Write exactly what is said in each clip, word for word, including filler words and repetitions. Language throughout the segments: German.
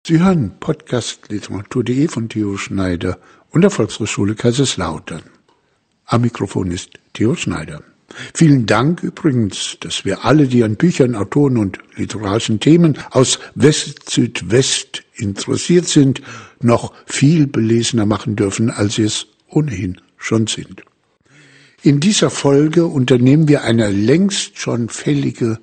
Sie hören Podcast literatur punkt de von Theo Schneider und der Volkshochschule Kaiserslautern. Am Mikrofon ist Theo Schneider. Vielen Dank übrigens, dass wir alle, die an Büchern, Autoren und literarischen Themen aus West-Südwest interessiert sind, noch viel belesener machen dürfen, als sie es ohnehin schon sind. In dieser Folge unternehmen wir eine längst schon fällige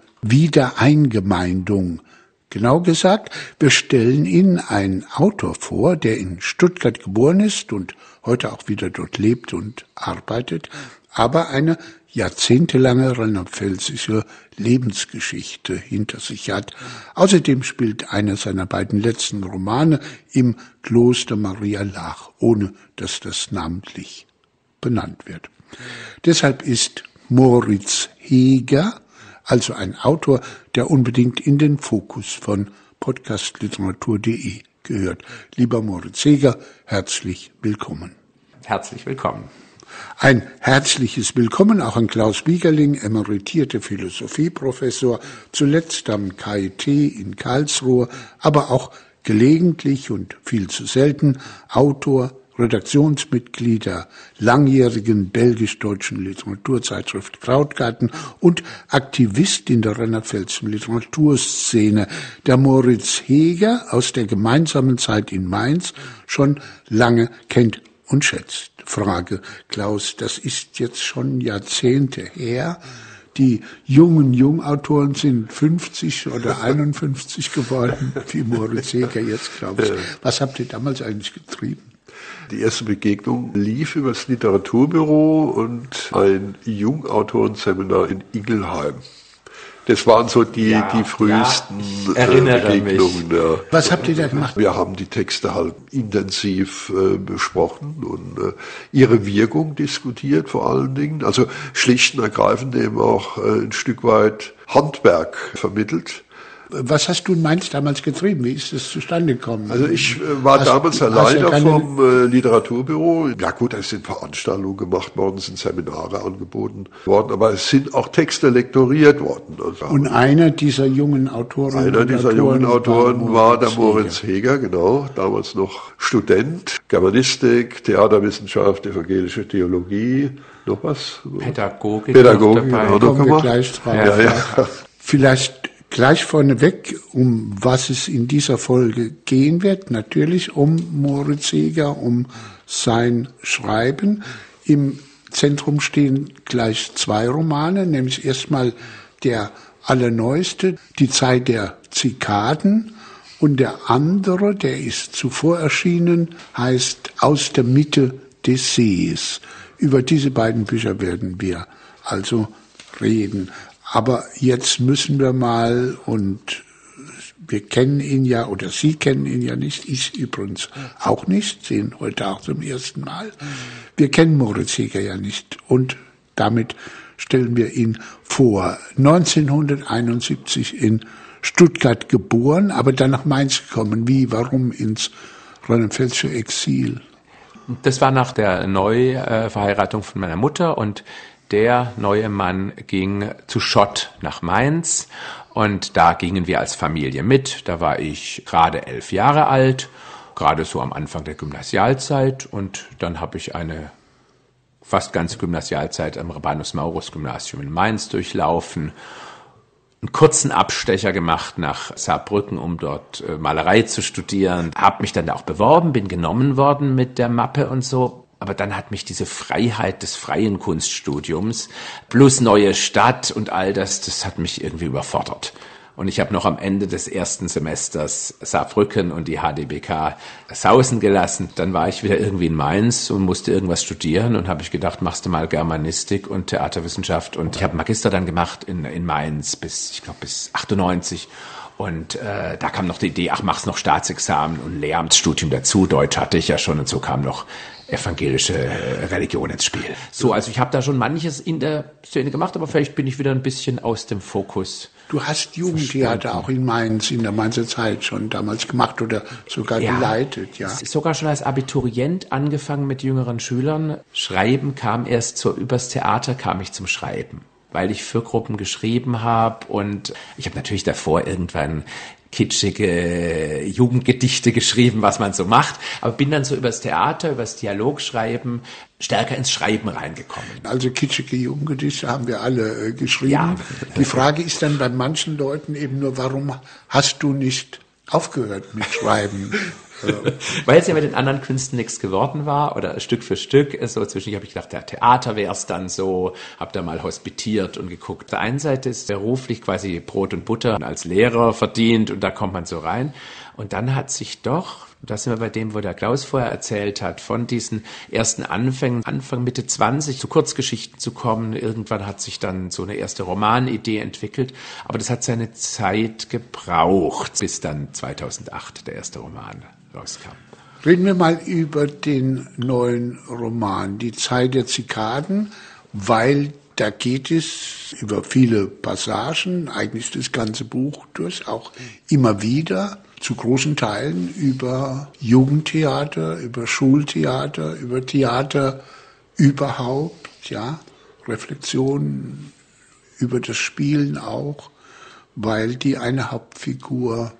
Wiedereingemeindung. Genau gesagt, wir stellen Ihnen einen Autor vor, der in Stuttgart geboren ist und heute auch wieder dort lebt und arbeitet, aber eine jahrzehntelange rheinland-pfälzische Lebensgeschichte hinter sich hat. Außerdem spielt einer seiner beiden letzten Romane im Kloster Maria Laach, ohne dass das namentlich benannt wird. Deshalb ist Moritz Heger also ein Autor, der unbedingt in den Fokus von podcast literatur punkt de gehört. Lieber Moritz Heger, herzlich willkommen. Herzlich willkommen. Ein herzliches Willkommen auch an Klaus Biegerling, emeritierter Philosophieprofessor, zuletzt am K I T in Karlsruhe, aber auch gelegentlich und viel zu selten Autor, Redaktionsmitglied der langjährigen belgisch-deutschen Literaturzeitschrift Krautgarten und Aktivist in der rheinland-pfälzischen Literaturszene, der Moritz Heger aus der gemeinsamen Zeit in Mainz schon lange kennt und schätzt. Frage, Klaus, das ist jetzt schon Jahrzehnte her. Die jungen Jungautoren sind fünfzig oder einundfünfzig geworden, wie Moritz Heger jetzt, glaube ich. Was habt ihr damals eigentlich getrieben? Die erste Begegnung lief über das Literaturbüro und ein Jungautorenseminar in Ingelheim. Das waren so die, ja, die frühesten ja, äh, Begegnungen. Ja. Was habt ihr da gemacht? Wir haben die Texte halt intensiv äh, besprochen und äh, ihre Wirkung diskutiert vor allen Dingen. Also schlicht und ergreifend eben auch äh, ein Stück weit Handwerk vermittelt. Was hast du in Mainz damals getrieben? Wie ist das zustande gekommen? Also ich äh, war hast, damals alleine ja vom äh, Literaturbüro. Ja gut, es sind Veranstaltungen gemacht worden, es sind Seminare angeboten worden, aber es sind auch Texte lektoriert worden. Also und einer dieser jungen Autoren Einer dieser Autoren jungen Autoren war, war der Moritz Heger. Heger, genau. Damals noch Student, Germanistik, Theaterwissenschaft, evangelische Theologie, noch was? Pädagogik. Pädagogik, genau, noch wir gleich drauf. Ja, ja. Vielleicht gleich vorneweg, um was es in dieser Folge gehen wird, natürlich um Moritz Heger, um sein Schreiben. Im Zentrum stehen gleich zwei Romane, nämlich erstmal der allerneueste, Die Zeit der Zikaden, und der andere, der ist zuvor erschienen, heißt Aus der Mitte des Sees. Über diese beiden Bücher werden wir also reden. Aber jetzt müssen wir mal, und wir kennen ihn ja, oder Sie kennen ihn ja nicht, ich übrigens auch nicht, sehen heute auch zum ersten Mal. Wir kennen Moritz Heger ja nicht und damit stellen wir ihn vor. neunzehnhunderteinundsiebzig in Stuttgart geboren, aber dann nach Mainz gekommen. Wie, warum ins rheinland-pfälzische Exil? Das war nach der Neuverheiratung von meiner Mutter und der neue Mann ging zu Schott nach Mainz und da gingen wir als Familie mit. Da war ich gerade elf Jahre alt, gerade so am Anfang der Gymnasialzeit, und dann habe ich eine fast ganze Gymnasialzeit am Rabanus-Maurus-Gymnasium in Mainz durchlaufen, einen kurzen Abstecher gemacht nach Saarbrücken, um dort Malerei zu studieren, habe mich dann da auch beworben, bin genommen worden mit der Mappe und so. Aber dann hat mich diese Freiheit des freien Kunststudiums plus neue Stadt und all das, das hat mich irgendwie überfordert. Und ich habe noch am Ende des ersten Semesters Saarbrücken und die H D B K sausen gelassen. Dann war ich wieder irgendwie in Mainz und musste irgendwas studieren und habe ich gedacht, machst du mal Germanistik und Theaterwissenschaft. Und ich habe Magister dann gemacht in, in Mainz bis, ich glaube, bis achtundneunzig. Und äh, da kam noch die Idee, ach, machst noch Staatsexamen und Lehramtsstudium dazu. Deutsch hatte ich ja schon, und so kam noch evangelische Religion ins Spiel. So, also ich habe da schon manches in der Szene gemacht, aber vielleicht bin ich wieder ein bisschen aus dem Fokus. Du hast Jugendtheater auch in Mainz, in der Mainzer Zeit schon damals gemacht oder sogar ja, geleitet, ja. Sogar schon als Abiturient angefangen mit jüngeren Schülern. Schreiben kam erst so, übers Theater kam ich zum Schreiben. weil ich für Gruppen geschrieben habe. Und ich habe natürlich davor irgendwann kitschige Jugendgedichte geschrieben, was man so macht, aber bin dann so übers Theater, übers Dialogschreiben stärker ins Schreiben reingekommen. Also kitschige Jugendgedichte haben wir alle äh, geschrieben. Ja. Die Frage ist dann bei manchen Leuten eben nur, warum hast du nicht aufgehört mit Schreiben? Weil es ja mit den anderen Künsten nichts geworden war oder Stück für Stück. So zwischendurch habe ich gedacht, ja, Theater wäre es dann so, habe da mal hospitiert und geguckt. Auf der einen Seite ist beruflich quasi Brot und Butter als Lehrer verdient und da kommt man so rein. Und dann hat sich doch, da sind wir bei dem, wo der Klaus vorher erzählt hat, von diesen ersten Anfängen, Anfang, Mitte zwanzig, zu Kurzgeschichten zu kommen. Irgendwann hat sich dann so eine erste Romanidee entwickelt. Aber das hat seine Zeit gebraucht, bis dann zweitausendacht der erste Roman rauskam. Reden wir mal über den neuen Roman, Die Zeit der Zikaden, weil da geht es über viele Passagen, eigentlich das ganze Buch durch, auch immer wieder, zu großen Teilen über Jugendtheater, über Schultheater, über Theater überhaupt, ja, Reflexionen über das Spielen auch, weil die eine Hauptfigur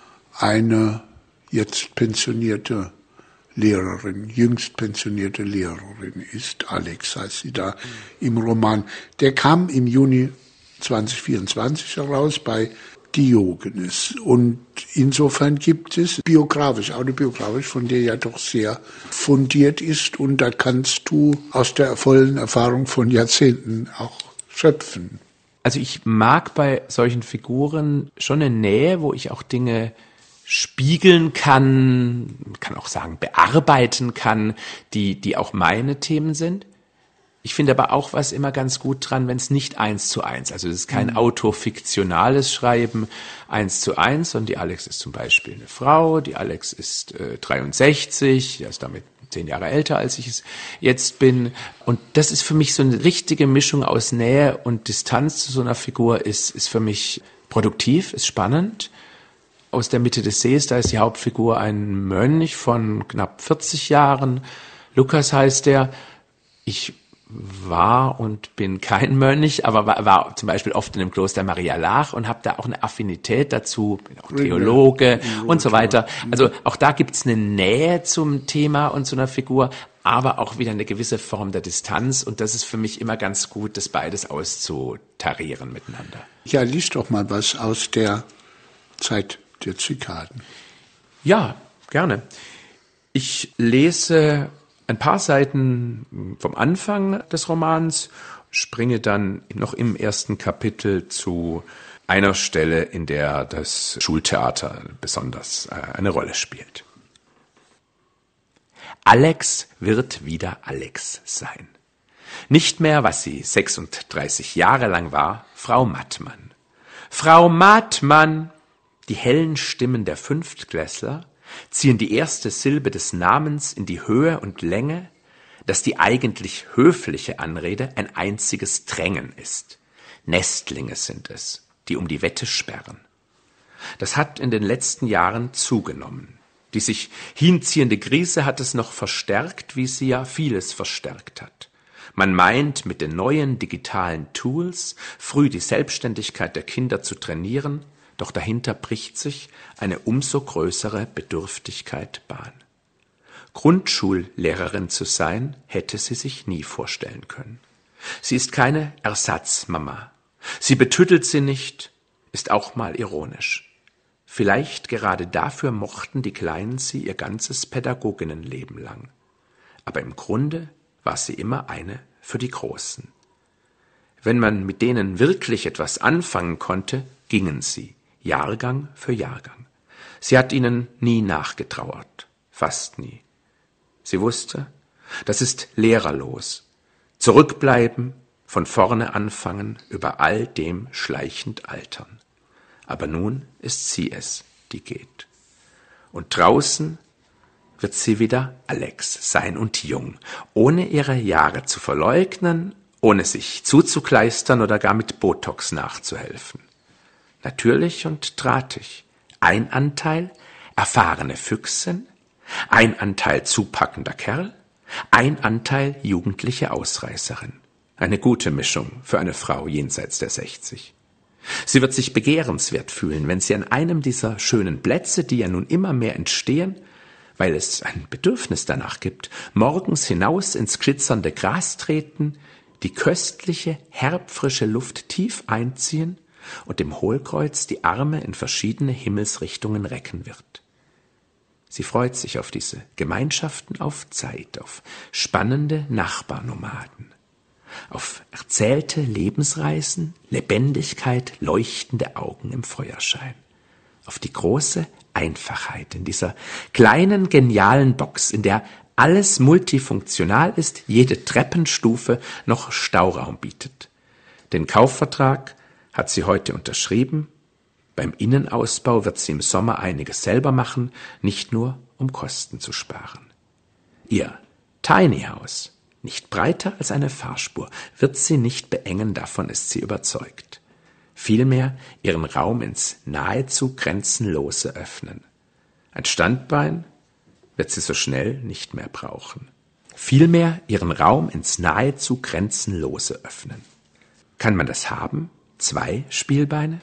eine jetzt pensionierte Lehrerin, jüngst pensionierte Lehrerin ist. Alex heißt sie da im Roman. Der kam im Juni zweitausendvierundzwanzig heraus bei Diogenes. Und insofern gibt es biografisch, autobiografisch, von der ja doch sehr fundiert ist. Und da kannst du aus der vollen Erfahrung von Jahrzehnten auch schöpfen. Also ich mag bei solchen Figuren schon eine Nähe, wo ich auch Dinge spiegeln kann, kann auch sagen, bearbeiten kann, die, die auch meine Themen sind. Ich finde aber auch was immer ganz gut dran, wenn es nicht eins zu eins, also es ist kein mhm. autofiktionales Schreiben eins zu eins, sondern die Alex ist zum Beispiel eine Frau, die Alex ist äh, dreiundsechzig, die ist damit zehn Jahre älter, als ich es jetzt bin. Und das ist für mich so eine richtige Mischung aus Nähe und Distanz zu so einer Figur, ist, ist für mich produktiv, ist spannend. Aus der Mitte des Sees, da ist die Hauptfigur ein Mönch von knapp vierzig Jahren. Lukas heißt der. Ich war und bin kein Mönch, aber war, war zum Beispiel oft in dem Kloster Maria Laach und habe da auch eine Affinität dazu, bin auch Theologe ja. und so weiter. Also auch da gibt's eine Nähe zum Thema und zu einer Figur, aber auch wieder eine gewisse Form der Distanz. Und das ist für mich immer ganz gut, das beides auszutarieren miteinander. Ja, lies doch mal was aus der Zeit der Zikaden. Ja, gerne. Ich lese ein paar Seiten vom Anfang des Romans, springe dann noch im ersten Kapitel zu einer Stelle, in der das Schultheater besonders eine Rolle spielt. Alex wird wieder Alex sein. Nicht mehr, was sie sechsunddreißig Jahre lang war, Frau Mattmann. Frau Mattmann! Die hellen Stimmen der Fünftklässler ziehen die erste Silbe des Namens in die Höhe und Länge, dass die eigentlich höfliche Anrede ein einziges Drängen ist. Nestlinge sind es, die um die Wette sperren. Das hat in den letzten Jahren zugenommen. Die sich hinziehende Krise hat es noch verstärkt, wie sie ja vieles verstärkt hat. Man meint, mit den neuen digitalen Tools früh die Selbstständigkeit der Kinder zu trainieren, doch dahinter bricht sich eine umso größere Bedürftigkeit Bahn. Grundschullehrerin zu sein, hätte sie sich nie vorstellen können. Sie ist keine Ersatzmama. Sie betüttelt sie nicht, ist auch mal ironisch. Vielleicht gerade dafür mochten die Kleinen sie ihr ganzes Pädagoginnenleben lang. Aber im Grunde war sie immer eine für die Großen. Wenn man mit denen wirklich etwas anfangen konnte, gingen sie. Jahrgang für Jahrgang. Sie hat ihnen nie nachgetrauert, fast nie. Sie wusste, das ist lehrerlos. Zurückbleiben, von vorne anfangen, über all dem schleichend altern. Aber nun ist sie es, die geht. Und draußen wird sie wieder Alex sein und jung, ohne ihre Jahre zu verleugnen, ohne sich zuzukleistern oder gar mit Botox nachzuhelfen. Natürlich und drahtig. Ein Anteil erfahrene Füchsin, ein Anteil zupackender Kerl, ein Anteil jugendliche Ausreißerin. Eine gute Mischung für eine Frau jenseits der sechzig. Sie wird sich begehrenswert fühlen, wenn sie an einem dieser schönen Plätze, die ja nun immer mehr entstehen, weil es ein Bedürfnis danach gibt, morgens hinaus ins glitzernde Gras treten, die köstliche, herbfrische Luft tief einziehen und dem Hohlkreuz die Arme in verschiedene Himmelsrichtungen recken wird. Sie freut sich auf diese Gemeinschaften auf Zeit, auf spannende Nachbarnomaden, auf erzählte Lebensreisen, Lebendigkeit, leuchtende Augen im Feuerschein, auf die große Einfachheit in dieser kleinen, genialen Box, in der alles multifunktional ist, jede Treppenstufe noch Stauraum bietet. Den Kaufvertrag hat sie heute unterschrieben. Beim Innenausbau wird sie im Sommer einiges selber machen, nicht nur um Kosten zu sparen. Ihr Tiny House, nicht breiter als eine Fahrspur, wird sie nicht beengen, davon ist sie überzeugt. Vielmehr ihren Raum ins nahezu Grenzenlose öffnen. Ein Standbein wird sie so schnell nicht mehr brauchen. Vielmehr ihren Raum ins nahezu Grenzenlose öffnen. Kann man das haben? Zwei Spielbeine?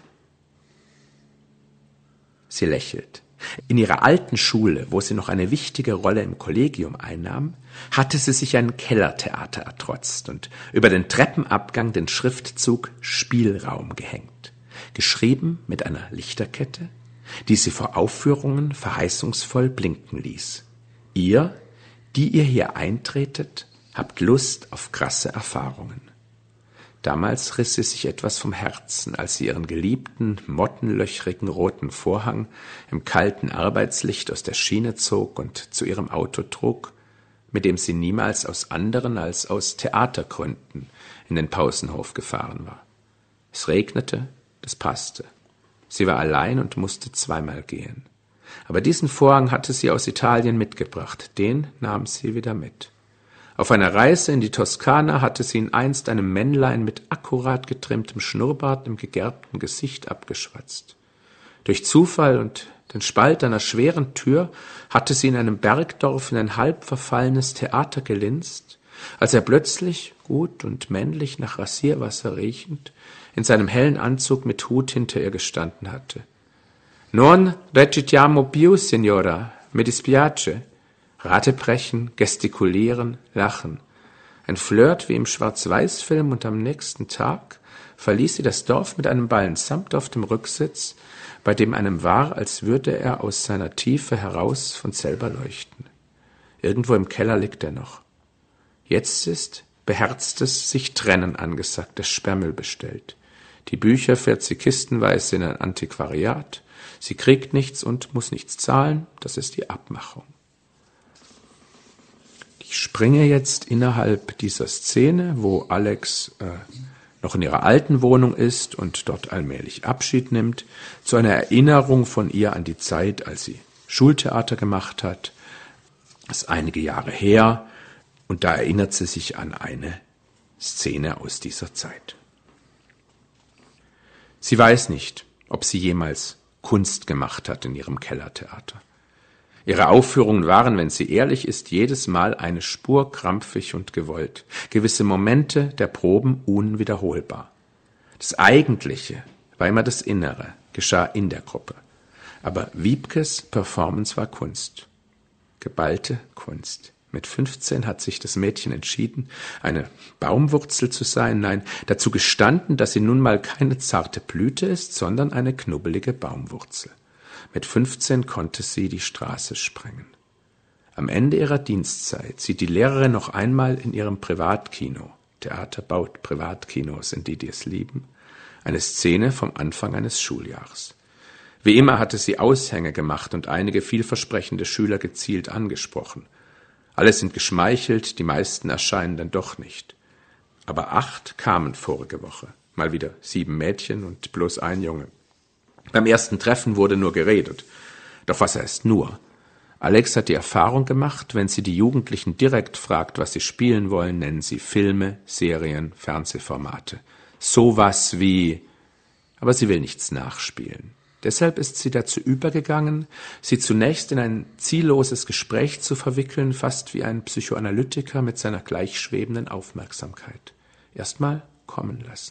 Sie lächelt. In ihrer alten Schule, wo sie noch eine wichtige Rolle im Kollegium einnahm, hatte sie sich ein Kellertheater ertrotzt und über den Treppenabgang den Schriftzug Spielraum gehängt, geschrieben mit einer Lichterkette, die sie vor Aufführungen verheißungsvoll blinken ließ. Ihr, die ihr hier eintretet, habt Lust auf krasse Erfahrungen. Damals riss sie sich etwas vom Herzen, als sie ihren geliebten, mottenlöchrigen roten Vorhang im kalten Arbeitslicht aus der Schiene zog und zu ihrem Auto trug, mit dem sie niemals aus anderen als aus Theatergründen in den Pausenhof gefahren war. Es regnete, das passte. Sie war allein und musste zweimal gehen. Aber diesen Vorhang hatte sie aus Italien mitgebracht, den nahm sie wieder mit. Auf einer Reise in die Toskana hatte sie ihn einst einem Männlein mit akkurat getrimmtem Schnurrbart im gegerbten Gesicht abgeschwatzt. Durch Zufall und den Spalt einer schweren Tür hatte sie in einem Bergdorf in ein halb verfallenes Theater gelinst, als er plötzlich, gut und männlich nach Rasierwasser riechend, in seinem hellen Anzug mit Hut hinter ihr gestanden hatte. »Non recitiamo più, Signora, mi dispiace«, Ratebrechen, gestikulieren, lachen. Ein Flirt wie im Schwarz-Weiß-Film und am nächsten Tag verließ sie das Dorf mit einem Ballen Samt auf dem Rücksitz, bei dem einem war, als würde er aus seiner Tiefe heraus von selber leuchten. Irgendwo im Keller liegt er noch. Jetzt ist beherztes Sich-Trennen angesagt, das Sperrmüll bestellt. Die Bücher fährt sie kistenweise in ein Antiquariat. Sie kriegt nichts und muss nichts zahlen, das ist die Abmachung. Ich springe jetzt innerhalb dieser Szene, wo Alex äh, noch in ihrer alten Wohnung ist und dort allmählich Abschied nimmt, zu einer Erinnerung von ihr an die Zeit, als sie Schultheater gemacht hat. Das ist einige Jahre her und da erinnert sie sich an eine Szene aus dieser Zeit. Sie weiß nicht, ob sie jemals Kunst gemacht hat in ihrem Kellertheater. Ihre Aufführungen waren, wenn sie ehrlich ist, jedes Mal eine Spur krampfig und gewollt. Gewisse Momente der Proben unwiederholbar. Das Eigentliche war immer das Innere, geschah in der Gruppe. Aber Wiebkes Performance war Kunst. Geballte Kunst. Mit fünfzehn hat sich das Mädchen entschieden, eine Baumwurzel zu sein, nein, dazu gestanden, dass sie nun mal keine zarte Blüte ist, sondern eine knubbelige Baumwurzel. Mit fünfzehn konnte sie die Straße sprengen. Am Ende ihrer Dienstzeit sieht die Lehrerin noch einmal in ihrem Privatkino, Theater baut Privatkinos, in die, die es lieben, eine Szene vom Anfang eines Schuljahres. Wie immer hatte sie Aushänge gemacht und einige vielversprechende Schüler gezielt angesprochen. Alle sind geschmeichelt, die meisten erscheinen dann doch nicht. Aber acht kamen vorige Woche, mal wieder sieben Mädchen und bloß ein Junge. Beim ersten Treffen wurde nur geredet. Doch was heißt nur? Alex hat die Erfahrung gemacht, wenn sie die Jugendlichen direkt fragt, was sie spielen wollen, nennen sie Filme, Serien, Fernsehformate. Sowas wie... Aber sie will nichts nachspielen. Deshalb ist sie dazu übergegangen, sie zunächst in ein zielloses Gespräch zu verwickeln, fast wie ein Psychoanalytiker mit seiner gleichschwebenden Aufmerksamkeit. Erstmal kommen lassen.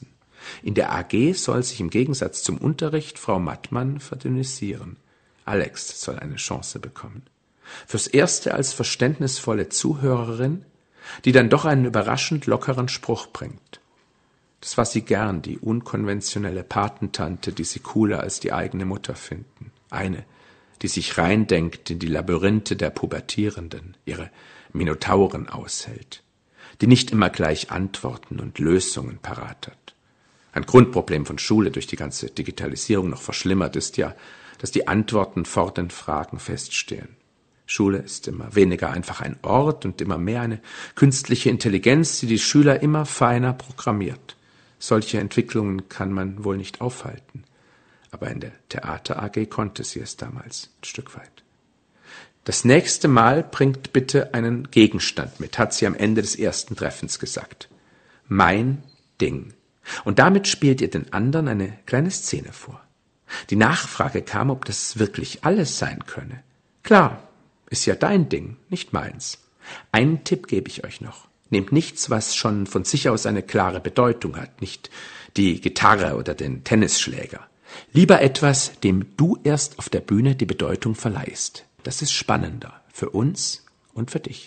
In der A G soll sich im Gegensatz zum Unterricht Frau Mattmann verdünnisieren. Alex soll eine Chance bekommen. Fürs Erste als verständnisvolle Zuhörerin, die dann doch einen überraschend lockeren Spruch bringt. Das war sie gern, die unkonventionelle Patentante, die sie cooler als die eigene Mutter finden. Eine, die sich reindenkt in die Labyrinthe der Pubertierenden, ihre Minotauren aushält, die nicht immer gleich Antworten und Lösungen parat hat. Ein Grundproblem von Schule durch die ganze Digitalisierung noch verschlimmert ist ja, dass die Antworten vor den Fragen feststehen. Schule ist immer weniger einfach ein Ort und immer mehr eine künstliche Intelligenz, die die Schüler immer feiner programmiert. Solche Entwicklungen kann man wohl nicht aufhalten. Aber in der Theater-A G konnte sie es damals ein Stück weit. Das nächste Mal bringt bitte einen Gegenstand mit, hat sie am Ende des ersten Treffens gesagt. Mein Ding. Und damit spielt ihr den anderen eine kleine Szene vor. Die Nachfrage kam, ob das wirklich alles sein könne. Klar, ist ja dein Ding, nicht meins. Einen Tipp gebe ich euch noch. Nehmt nichts, was schon von sich aus eine klare Bedeutung hat, nicht die Gitarre oder den Tennisschläger. Lieber etwas, dem du erst auf der Bühne die Bedeutung verleihst. Das ist spannender für uns und für dich.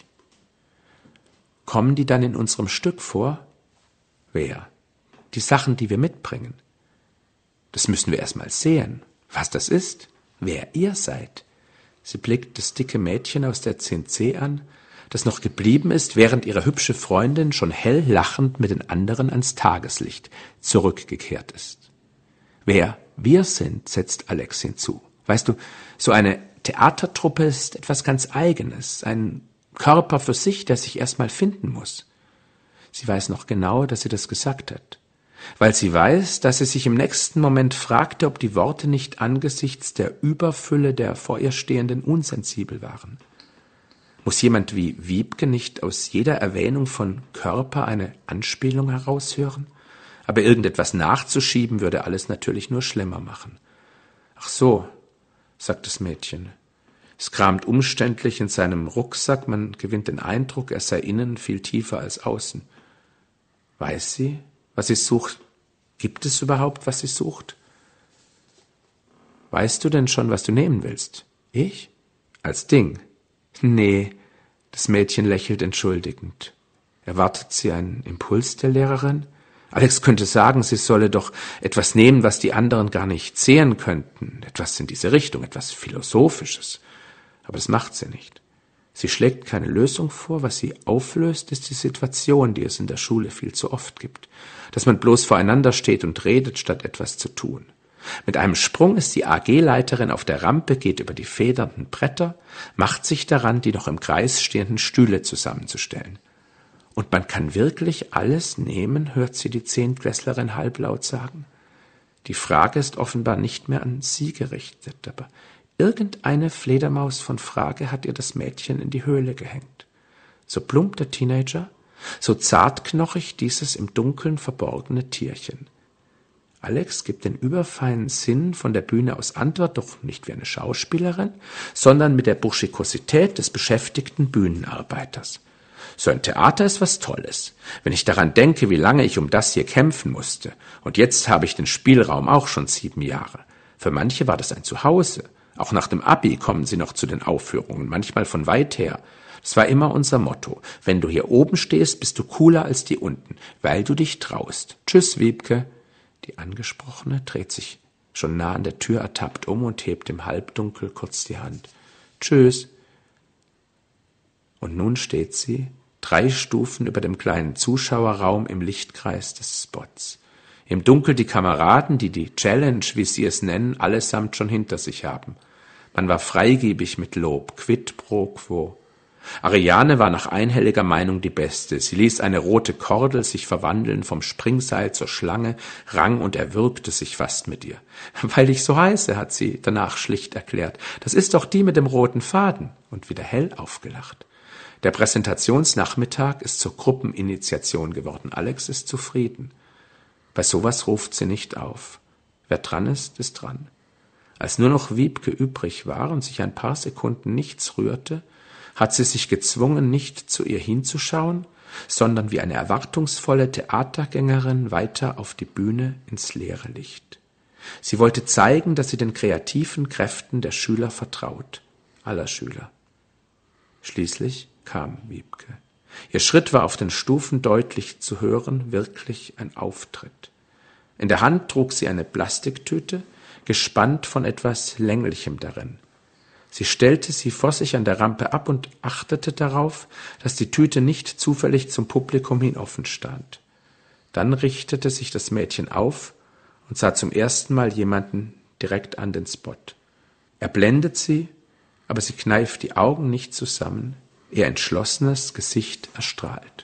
Kommen die dann in unserem Stück vor? Wer? Die Sachen, die wir mitbringen. Das müssen wir erst mal sehen, was das ist, wer ihr seid. Sie blickt das dicke Mädchen aus der zehn C an, das noch geblieben ist, während ihre hübsche Freundin schon hell lachend mit den anderen ans Tageslicht zurückgekehrt ist. Wer wir sind, setzt Alex hinzu. Weißt du, so eine Theatertruppe ist etwas ganz Eigenes, ein Körper für sich, der sich erstmal finden muss. Sie weiß noch genau, dass sie das gesagt hat, weil sie weiß, dass sie sich im nächsten Moment fragte, ob die Worte nicht angesichts der Überfülle der vor ihr Stehenden unsensibel waren. Muss jemand wie Wiebke nicht aus jeder Erwähnung von Körper eine Anspielung heraushören? Aber irgendetwas nachzuschieben würde alles natürlich nur schlimmer machen. Ach so, sagt das Mädchen. Es kramt umständlich in seinem Rucksack, man gewinnt den Eindruck, er sei innen viel tiefer als außen. Weiß sie, was sie sucht? Gibt es überhaupt, was sie sucht? Weißt du denn schon, was du nehmen willst? Ich? Als Ding? Nee, das Mädchen lächelt entschuldigend. Erwartet sie einen Impuls der Lehrerin? Alex könnte sagen, sie solle doch etwas nehmen, was die anderen gar nicht sehen könnten. Etwas in diese Richtung, etwas Philosophisches. Aber das macht sie nicht. Sie schlägt keine Lösung vor. Was sie auflöst, ist die Situation, die es in der Schule viel zu oft gibt. Dass man bloß voreinander steht und redet, statt etwas zu tun. Mit einem Sprung ist die A G-Leiterin auf der Rampe, geht über die federnden Bretter, macht sich daran, die noch im Kreis stehenden Stühle zusammenzustellen. Und man kann wirklich alles nehmen, hört sie die Zehntklässlerin halblaut sagen. Die Frage ist offenbar nicht mehr an sie gerichtet, aber irgendeine Fledermaus von Frage hat ihr das Mädchen in die Höhle gehängt. So plump der Teenager, so zartknochig dieses im Dunkeln verborgene Tierchen. Alex gibt den überfeinen Sinn von der Bühne aus Antwort, doch nicht wie eine Schauspielerin, sondern mit der Burschikosität des beschäftigten Bühnenarbeiters. So ein Theater ist was Tolles. Wenn ich daran denke, wie lange ich um das hier kämpfen musste, und jetzt habe ich den Spielraum auch schon sieben Jahre. Für manche war das ein Zuhause. Auch nach dem Abi kommen sie noch zu den Aufführungen, manchmal von weit her. Das war immer unser Motto. Wenn du hier oben stehst, bist du cooler als die unten, weil du dich traust. Tschüss, Wiebke. Die Angesprochene dreht sich schon nah an der Tür ertappt um und hebt im Halbdunkel kurz die Hand. Tschüss. Und nun steht sie, drei Stufen über dem kleinen Zuschauerraum im Lichtkreis des Spots. Im Dunkel die Kameraden, die die Challenge, wie sie es nennen, allesamt schon hinter sich haben. Man war freigebig mit Lob, quid pro quo. Ariane war nach einhelliger Meinung die Beste. Sie ließ eine rote Kordel sich verwandeln vom Springseil zur Schlange, rang und erwürgte sich fast mit ihr. Weil ich so heiße, hat sie danach schlicht erklärt. Das ist doch die mit dem roten Faden. Und wieder hell aufgelacht. Der Präsentationsnachmittag ist zur Gruppeninitiation geworden. Alex ist zufrieden. Bei sowas ruft sie nicht auf. Wer dran ist, ist dran. Als nur noch Wiebke übrig war und sich ein paar Sekunden nichts rührte, hat sie sich gezwungen, nicht zu ihr hinzuschauen, sondern wie eine erwartungsvolle Theatergängerin weiter auf die Bühne ins leere Licht. Sie wollte zeigen, dass sie den kreativen Kräften der Schüler vertraut, aller Schüler. Schließlich kam Wiebke. Ihr Schritt war auf den Stufen deutlich zu hören, wirklich ein Auftritt. In der Hand trug sie eine Plastiktüte, gespannt von etwas Länglichem darin. Sie stellte sie vor sich an der Rampe ab und achtete darauf, dass die Tüte nicht zufällig zum Publikum hin offen stand. Dann richtete sich das Mädchen auf und sah zum ersten Mal jemanden direkt an den Spot. Er blendet sie, aber sie kneift die Augen nicht zusammen, ihr entschlossenes Gesicht erstrahlt.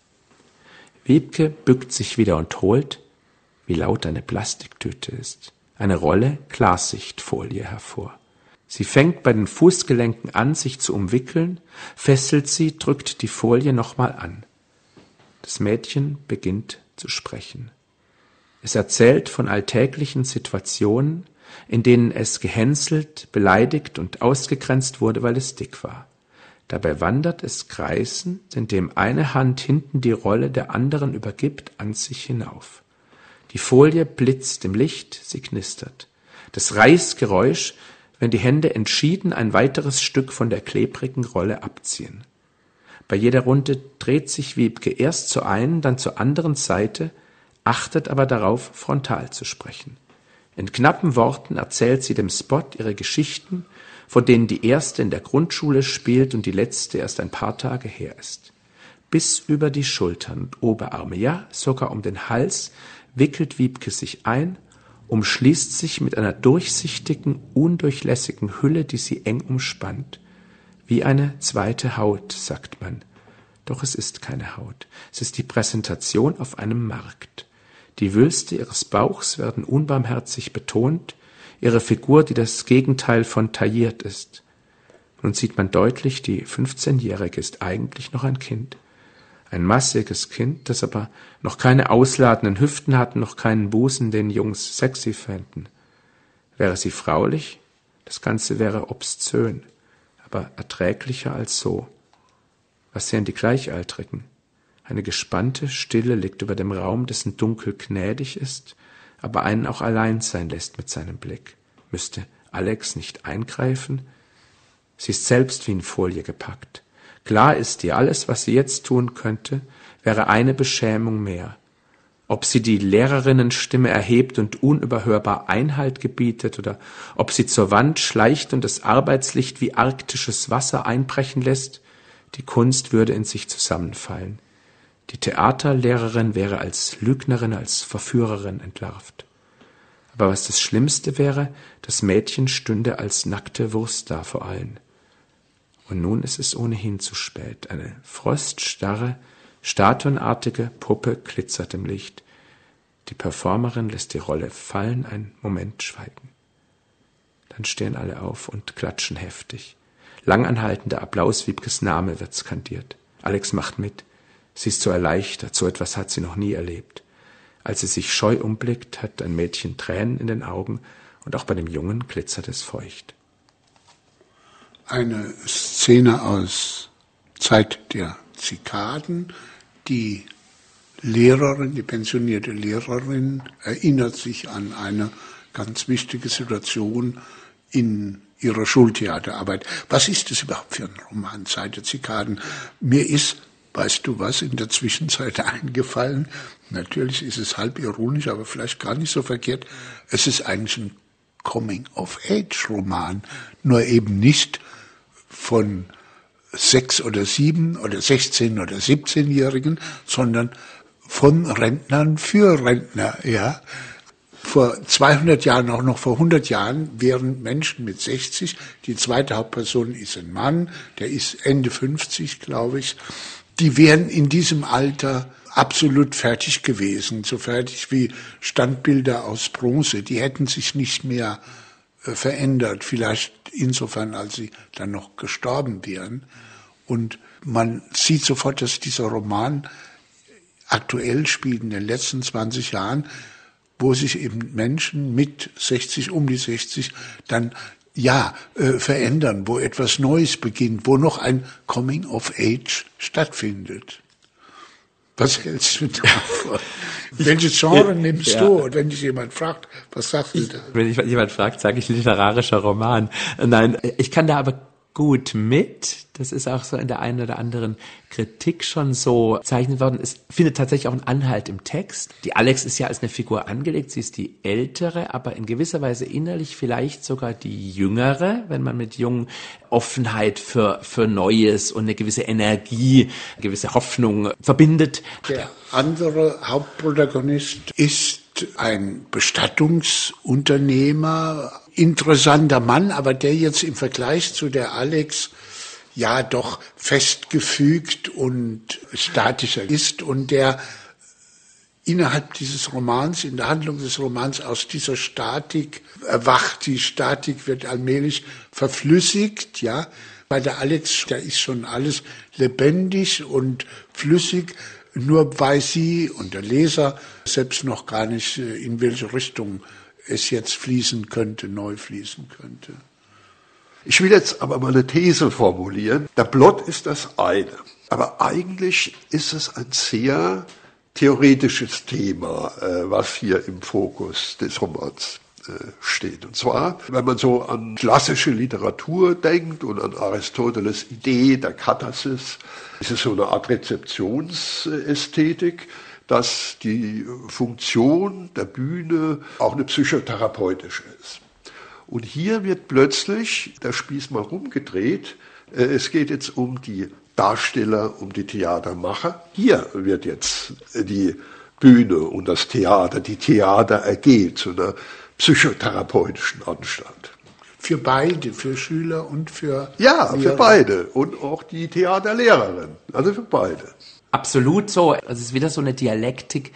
Wiebke bückt sich wieder und holt, wie laut eine Plastiktüte ist, eine Rolle Klarsichtfolie hervor. Sie fängt bei den Fußgelenken an, sich zu umwickeln, fesselt sie, drückt die Folie nochmal an. Das Mädchen beginnt zu sprechen. Es erzählt von alltäglichen Situationen, in denen es gehänselt, beleidigt und ausgegrenzt wurde, weil es dick war. Dabei wandert es kreisend, indem eine Hand hinten die Rolle der anderen übergibt, an sich hinauf. Die Folie blitzt im Licht, sie knistert. Das Reißgeräusch, wenn die Hände entschieden ein weiteres Stück von der klebrigen Rolle abziehen. Bei jeder Runde dreht sich Wiebke erst zur einen, dann zur anderen Seite, achtet aber darauf, frontal zu sprechen. In knappen Worten erzählt sie dem Spot ihre Geschichten, von denen die erste in der Grundschule spielt und die letzte erst ein paar Tage her ist. Bis über die Schultern und Oberarme, ja sogar um den Hals, wickelt Wiebke sich ein, umschließt sich mit einer durchsichtigen, undurchlässigen Hülle, die sie eng umspannt. Wie eine zweite Haut, sagt man. Doch es ist keine Haut. Es ist die Präsentation auf einem Markt. Die Wülste ihres Bauchs werden unbarmherzig betont, ihre Figur, die das Gegenteil von tailliert ist. Nun sieht man deutlich, die fünfzehnjährige ist eigentlich noch ein Kind. Ein massiges Kind, das aber noch keine ausladenden Hüften hat, noch keinen Busen, den Jungs sexy fänden. Wäre sie fraulich, das Ganze wäre obszön, aber erträglicher als so. Was sehen die Gleichaltrigen? Eine gespannte Stille liegt über dem Raum, dessen Dunkel gnädig ist, aber einen auch allein sein lässt mit seinem Blick. Müsste Alex nicht eingreifen? Sie ist selbst wie in Folie gepackt. Klar ist ihr, alles, was sie jetzt tun könnte, wäre eine Beschämung mehr. Ob sie die Lehrerinnenstimme erhebt und unüberhörbar Einhalt gebietet oder ob sie zur Wand schleicht und das Arbeitslicht wie arktisches Wasser einbrechen lässt, die Kunst würde in sich zusammenfallen. Die Theaterlehrerin wäre als Lügnerin, als Verführerin entlarvt. Aber was das Schlimmste wäre, das Mädchen stünde als nackte Wurst da vor allen. Und nun ist es ohnehin zu spät. Eine froststarre, statuenartige Puppe glitzert im Licht. Die Performerin lässt die Rolle fallen, einen Moment schweigen. Dann stehen alle auf und klatschen heftig. Langanhaltender Applaus, Wiebkes Name wird skandiert. Alex macht mit. Sie ist so erleichtert, so etwas hat sie noch nie erlebt. Als sie sich scheu umblickt, hat ein Mädchen Tränen in den Augen und auch bei dem Jungen glitzert es feucht. Eine Szene aus Zeit der Zikaden. Die Lehrerin, die pensionierte Lehrerin, erinnert sich an eine ganz wichtige Situation in ihrer Schultheaterarbeit. Was ist das überhaupt für ein Roman, Zeit der Zikaden? Mir ist, weißt du was, in der Zwischenzeit eingefallen, natürlich ist es halb ironisch, aber vielleicht gar nicht so verkehrt, es ist eigentlich ein Coming-of-Age-Roman, nur eben nicht von sechs oder sieben oder sechzehn oder siebzehnjährigen, sondern von Rentnern für Rentner, ja. Vor zweihundert Jahren, auch noch vor hundert Jahren, wären Menschen mit sechzig, die zweite Hauptperson ist ein Mann, der ist Ende fünfzig, glaube ich, die wären in diesem Alter absolut fertig gewesen, so fertig wie Standbilder aus Bronze. Die hätten sich nicht mehr äh, verändert, vielleicht insofern, als sie dann noch gestorben wären. Und man sieht sofort, dass dieser Roman aktuell spielt in den letzten zwanzig Jahren, wo sich eben Menschen mit sechzig, um die sechzig, dann ja äh, verändern, wo etwas Neues beginnt, wo noch ein Coming of Age stattfindet. Was hältst du davon? Welches Genre nimmst ja. du? Und wenn dich jemand fragt, was sagst du da? Wenn ich jemand fragt, sage ich literarischer Roman. Nein, ich kann da aber gut mit. Das ist auch so in der einen oder anderen Kritik schon so bezeichnet worden. Es findet tatsächlich auch einen Anhalt im Text. Die Alex ist ja als eine Figur angelegt. Sie ist die ältere, aber in gewisser Weise innerlich vielleicht sogar die jüngere, wenn man mit jungen Offenheit für, für Neues und eine gewisse Energie, eine gewisse Hoffnung verbindet. Der andere Hauptprotagonist ist ein Bestattungsunternehmer, interessanter Mann, aber der jetzt im Vergleich zu der Alex ja doch festgefügt und statischer ist und der innerhalb dieses Romans, in der Handlung des Romans aus dieser Statik erwacht. Die Statik wird allmählich verflüssigt, ja. Bei der Alex, da ist schon alles lebendig und flüssig, nur weiß sie und der Leser selbst noch gar nicht, in welche Richtung es jetzt fließen könnte, neu fließen könnte. Ich will jetzt aber mal eine These formulieren. Der Plot ist das eine, aber eigentlich ist es ein sehr theoretisches Thema, was hier im Fokus des Romans steht. Und zwar, wenn man so an klassische Literatur denkt und an Aristoteles' Idee der Katharsis, ist es so eine Art Rezeptionsästhetik, dass die Funktion der Bühne auch eine psychotherapeutische ist. Und hier wird plötzlich der Spieß mal rumgedreht. Es geht jetzt um die Darsteller, um die Theatermacher. Hier wird jetzt die Bühne und das Theater, die Theater A G zu einer psychotherapeutischen Anstalt. Für beide, für Schüler und für Ja, Lehrer. für beide. Und auch die Theaterlehrerin. Also für beide. Absolut so. Also es ist wieder so eine Dialektik.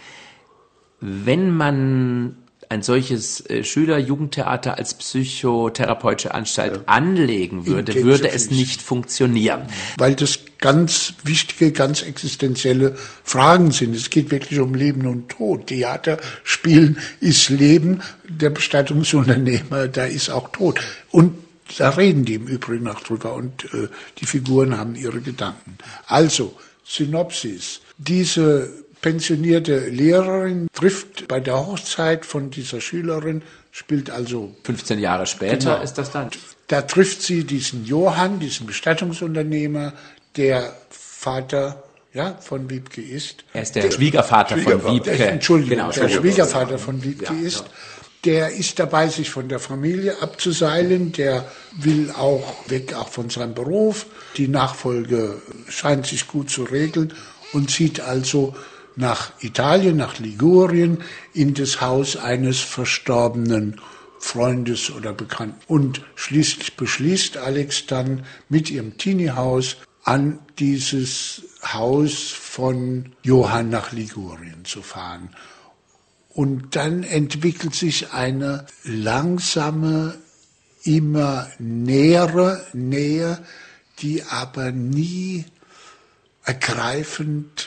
Wenn man ein solches äh, Schüler-Jugendtheater als psychotherapeutische Anstalt ja. anlegen würde, Intensiv würde es nicht funktionieren. Weil das ganz wichtige, ganz existenzielle Fragen sind. Es geht wirklich um Leben und Tod. Theater spielen ist Leben, der Bestattungsunternehmer, da ist auch Tod. Und da reden die im Übrigen auch drüber und äh, die Figuren haben ihre Gedanken. Also, Synopsis. Diese pensionierte Lehrerin trifft bei der Hochzeit von dieser Schülerin, spielt also fünfzehn Jahre später genau, ist das dann. Da trifft sie diesen Johann, diesen Bestattungsunternehmer, der Vater ja, von Wiebke ist. Er ist der, der Schwiegervater, Schwiegervater von Wiebke. Der, Entschuldigung, genau, der Schwiegervater von Wiebke ja, ist. Ja. Der ist dabei, sich von der Familie abzuseilen. Der will auch weg, auch von seinem Beruf. Die Nachfolge scheint sich gut zu regeln und zieht also nach Italien, nach Ligurien, in das Haus eines verstorbenen Freundes oder Bekannten. Und schließlich beschließt Alex dann mit ihrem Teenie-Haus an dieses Haus von Johann nach Ligurien zu fahren. Und dann entwickelt sich eine langsame, immer nähere Nähe, die aber nie ergreifend,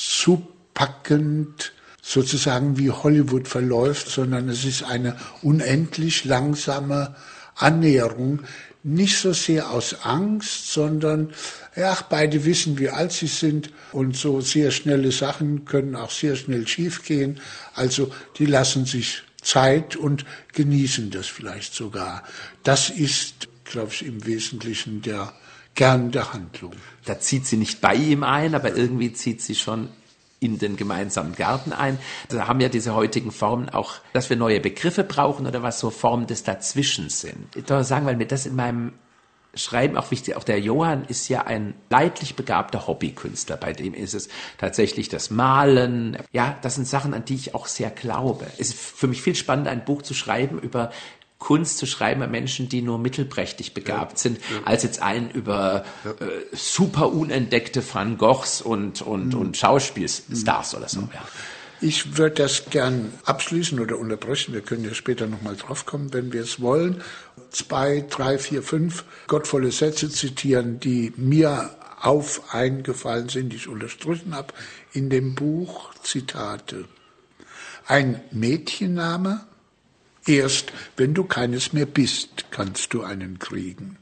zupackend, sozusagen wie Hollywood verläuft, sondern es ist eine unendlich langsame Annäherung. Nicht so sehr aus Angst, sondern ja, beide wissen, wie alt sie sind und so sehr schnelle Sachen können auch sehr schnell schiefgehen. Also die lassen sich Zeit und genießen das vielleicht sogar. Das ist, glaube ich, im Wesentlichen der Kern der Handlung. Da zieht sie nicht bei ihm ein, aber irgendwie zieht sie schon in den gemeinsamen Garten ein. Da haben ja diese heutigen Formen auch, dass wir neue Begriffe brauchen oder was so Formen des Dazwischen sind. Ich darf sagen, weil mir das in meinem Schreiben auch wichtig, auch der Johann ist ja ein leidlich begabter Hobbykünstler, bei dem ist es tatsächlich das Malen. Ja, das sind Sachen, an die ich auch sehr glaube. Es ist für mich viel spannender, ein Buch zu schreiben über Kunst zu schreiben bei Menschen, die nur mittelprächtig begabt ja, sind, ja. als jetzt einen über ja. äh, super unentdeckte Van Goghs und, und, mhm. und Schauspielstars mhm. oder so. Ja. Ich würde das gern abschließen oder unterbrechen. Wir können ja später nochmal drauf kommen, wenn wir es wollen. Zwei, drei, vier, fünf gottvolle Sätze zitieren, die mir auf eingefallen sind, die ich unterstrichen habe in dem Buch. Zitate. Ein Mädchenname. Erst wenn du keines mehr bist, kannst du einen kriegen.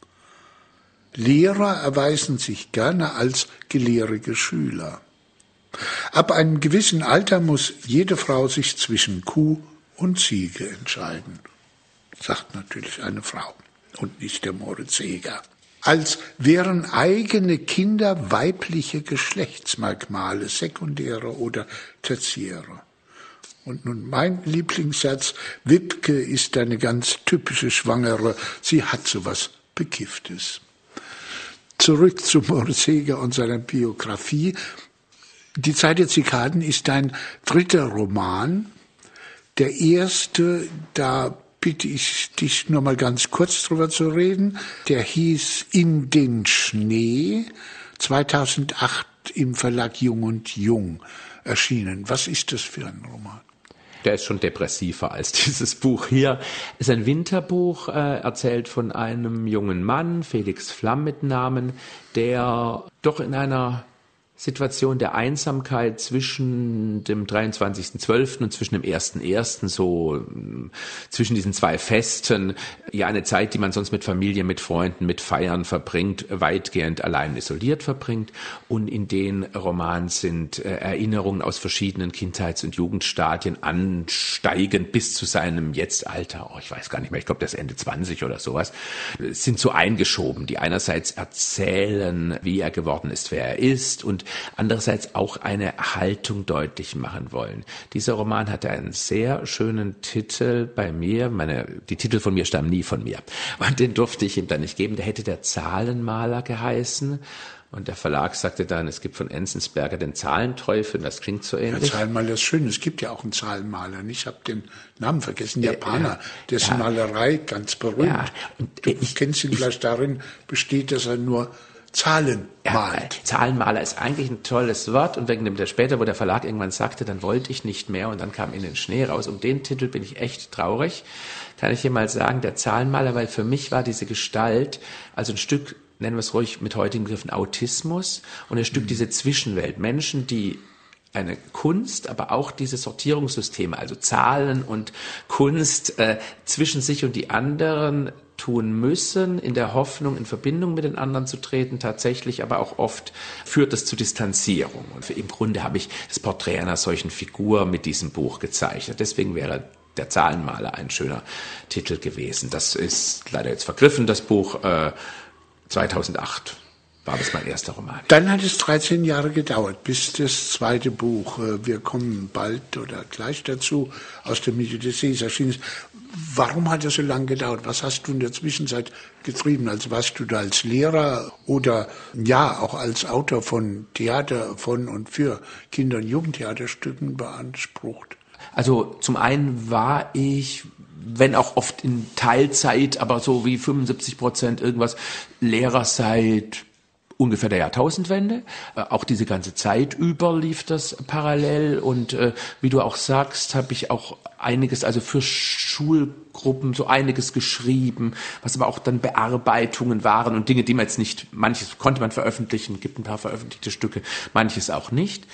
Lehrer erweisen sich gerne als gelehrige Schüler. Ab einem gewissen Alter muss jede Frau sich zwischen Kuh und Ziege entscheiden, sagt natürlich eine Frau und nicht der Moritz Seeger. Als wären eigene Kinder weibliche Geschlechtsmerkmale, sekundäre oder tertiäre. Und nun mein Lieblingssatz: Wipke ist eine ganz typische Schwangere, sie hat so was Bekifftes. Zurück zu Moritz Seeger und seiner Biografie. Die Zeit der Zikaden ist dein dritter Roman. Der erste, da bitte ich dich nur mal ganz kurz drüber zu reden, der hieß In den Schnee, zweitausendacht im Verlag Jung und Jung erschienen. Was ist das für ein Roman? Der ist schon depressiver als dieses Buch hier. Es ist ein Winterbuch, äh, erzählt von einem jungen Mann, Felix Flamm mit Namen, der doch in einer Situation der Einsamkeit zwischen dem dreiundzwanzigsten zwölften und zwischen dem ersten ersten so zwischen diesen zwei Festen, ja eine Zeit, die man sonst mit Familie, mit Freunden, mit Feiern verbringt, weitgehend allein isoliert verbringt. Und in den Roman sind äh, Erinnerungen aus verschiedenen Kindheits- und Jugendstadien ansteigend bis zu seinem Jetzt-Alter, oh, ich weiß gar nicht mehr, ich glaube, das ist Ende zwanzig oder sowas, sind so eingeschoben, die einerseits erzählen, wie er geworden ist, wer er ist, und andererseits auch eine Haltung deutlich machen wollen. Dieser Roman hatte einen sehr schönen Titel bei mir. Meine, die Titel von mir stammen nie von mir. Und den durfte ich ihm dann nicht geben. Der hätte der Zahlenmaler geheißen. Und der Verlag sagte dann, es gibt von Enzensberger den Zahlenteufel. Das klingt so ähnlich. Der Zahlenmaler ist schön. Es gibt ja auch einen Zahlenmaler. Ich habe den Namen vergessen. Japaner. Ja, dessen ja. Malerei ganz berühmt. Ja, und du ich, kennst ihn ich, vielleicht darin, besteht, dass er nur Zahlen malt. Ja, Zahlenmaler ist eigentlich ein tolles Wort, und wegen dem der später, wo der Verlag irgendwann sagte, dann wollte ich nicht mehr, und dann kam In den Schnee raus. Um den Titel bin ich echt traurig, kann ich hier mal sagen, der Zahlenmaler, weil für mich war diese Gestalt, also ein Stück, nennen wir es ruhig mit heutigen Begriffen, Autismus, und ein Stück mhm. diese Zwischenwelt. Menschen, die eine Kunst, aber auch diese Sortierungssysteme, also Zahlen und Kunst äh, zwischen sich und die anderen tun müssen, in der Hoffnung, in Verbindung mit den anderen zu treten, tatsächlich, aber auch oft führt das zu Distanzierung. Und im Grunde habe ich das Porträt einer solchen Figur mit diesem Buch gezeichnet. Deswegen wäre der Zahlenmaler ein schöner Titel gewesen. Das ist leider jetzt vergriffen, das Buch. Äh, zweitausendacht war das mein erster Roman. Dann hat es dreizehn Jahre gedauert, bis das zweite Buch, wir kommen bald oder gleich dazu, aus der Mitte des Sees erschienen ist. Warum hat das so lange gedauert? Was hast du in der Zwischenzeit getrieben? Also warst du da als Lehrer oder ja auch als Autor von Theater von und für Kinder- und Jugendtheaterstücken beansprucht? Also zum einen war ich, wenn auch oft in Teilzeit, aber so wie fünfundsiebzig Prozent irgendwas, Lehrer seit ungefähr der Jahrtausendwende. Äh, auch diese ganze Zeit über lief das parallel, und äh, wie du auch sagst, habe ich auch einiges, also für Schulgruppen so einiges geschrieben, was aber auch dann Bearbeitungen waren und Dinge, die man jetzt nicht, manches konnte man veröffentlichen, gibt ein paar veröffentlichte Stücke, manches auch nicht.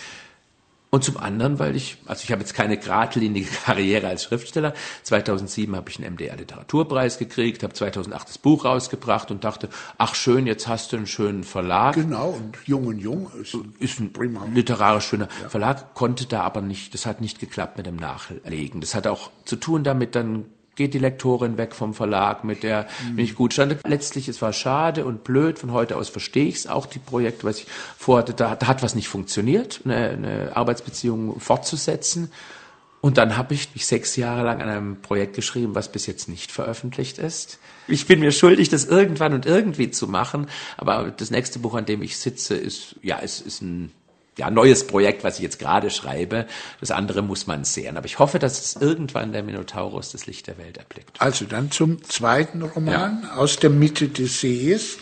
Und zum anderen, weil ich, also ich habe jetzt keine geradlinige Karriere als Schriftsteller. zweitausendsieben habe ich einen M D R Literaturpreis gekriegt, habe zweitausendacht das Buch rausgebracht und dachte, ach schön, jetzt hast du einen schönen Verlag. Genau, und Jung und Jung ist, ist ein prima. literarisch schöner ja. Verlag, konnte da aber nicht, das hat nicht geklappt mit dem Nachlegen. Das hat auch zu tun damit, dann geht die Lektorin weg vom Verlag, mit der mhm. bin ich gut stand. Letztlich, es war schade und blöd, von heute aus verstehe ich es, auch die Projekte, was ich vorhatte, da, da hat was nicht funktioniert, eine, eine Arbeitsbeziehung fortzusetzen. Und dann habe ich mich sechs Jahre lang an einem Projekt geschrieben, was bis jetzt nicht veröffentlicht ist. Ich bin mir schuldig, das irgendwann und irgendwie zu machen, aber das nächste Buch, an dem ich sitze, ist, ja, es ist ein ja, neues Projekt, was ich jetzt gerade schreibe. Das andere muss man sehen. Aber ich hoffe, dass es irgendwann der Minotaurus das Licht der Welt erblickt. Also dann zum zweiten Roman, ja. Aus der Mitte des Sees.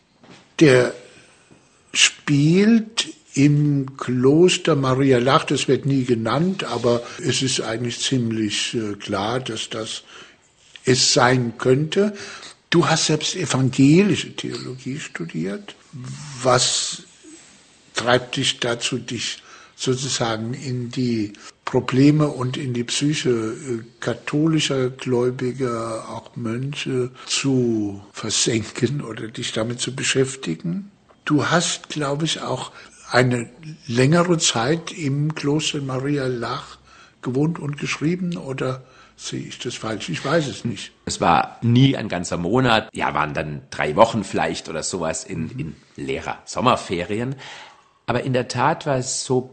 Der spielt im Kloster Maria Lach. Das wird nie genannt, aber es ist eigentlich ziemlich äh, klar, dass das es sein könnte. Du hast selbst evangelische Theologie studiert. Was treibt dich dazu, dich sozusagen in die Probleme und in die Psyche katholischer Gläubiger, auch Mönche, zu versenken oder dich damit zu beschäftigen? Du hast, glaube ich, auch eine längere Zeit im Kloster Maria Laach gewohnt und geschrieben, oder sehe ich das falsch? Ich weiß es nicht. Es war nie ein ganzer Monat, ja, waren dann drei Wochen vielleicht oder sowas in, in leerer Sommerferien. Aber in der Tat war es so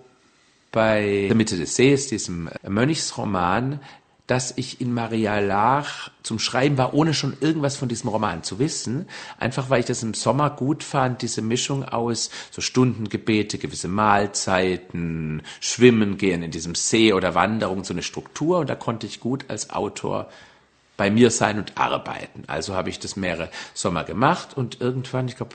bei Der Mitte des Sees, diesem Mönchsroman, dass ich in Maria Laach zum Schreiben war, ohne schon irgendwas von diesem Roman zu wissen. Einfach, weil ich das im Sommer gut fand, diese Mischung aus so Stundengebete, gewisse Mahlzeiten, Schwimmen gehen in diesem See oder Wanderung, so eine Struktur. Und da konnte ich gut als Autor bei mir sein und arbeiten. Also habe ich das mehrere Sommer gemacht und irgendwann, ich glaube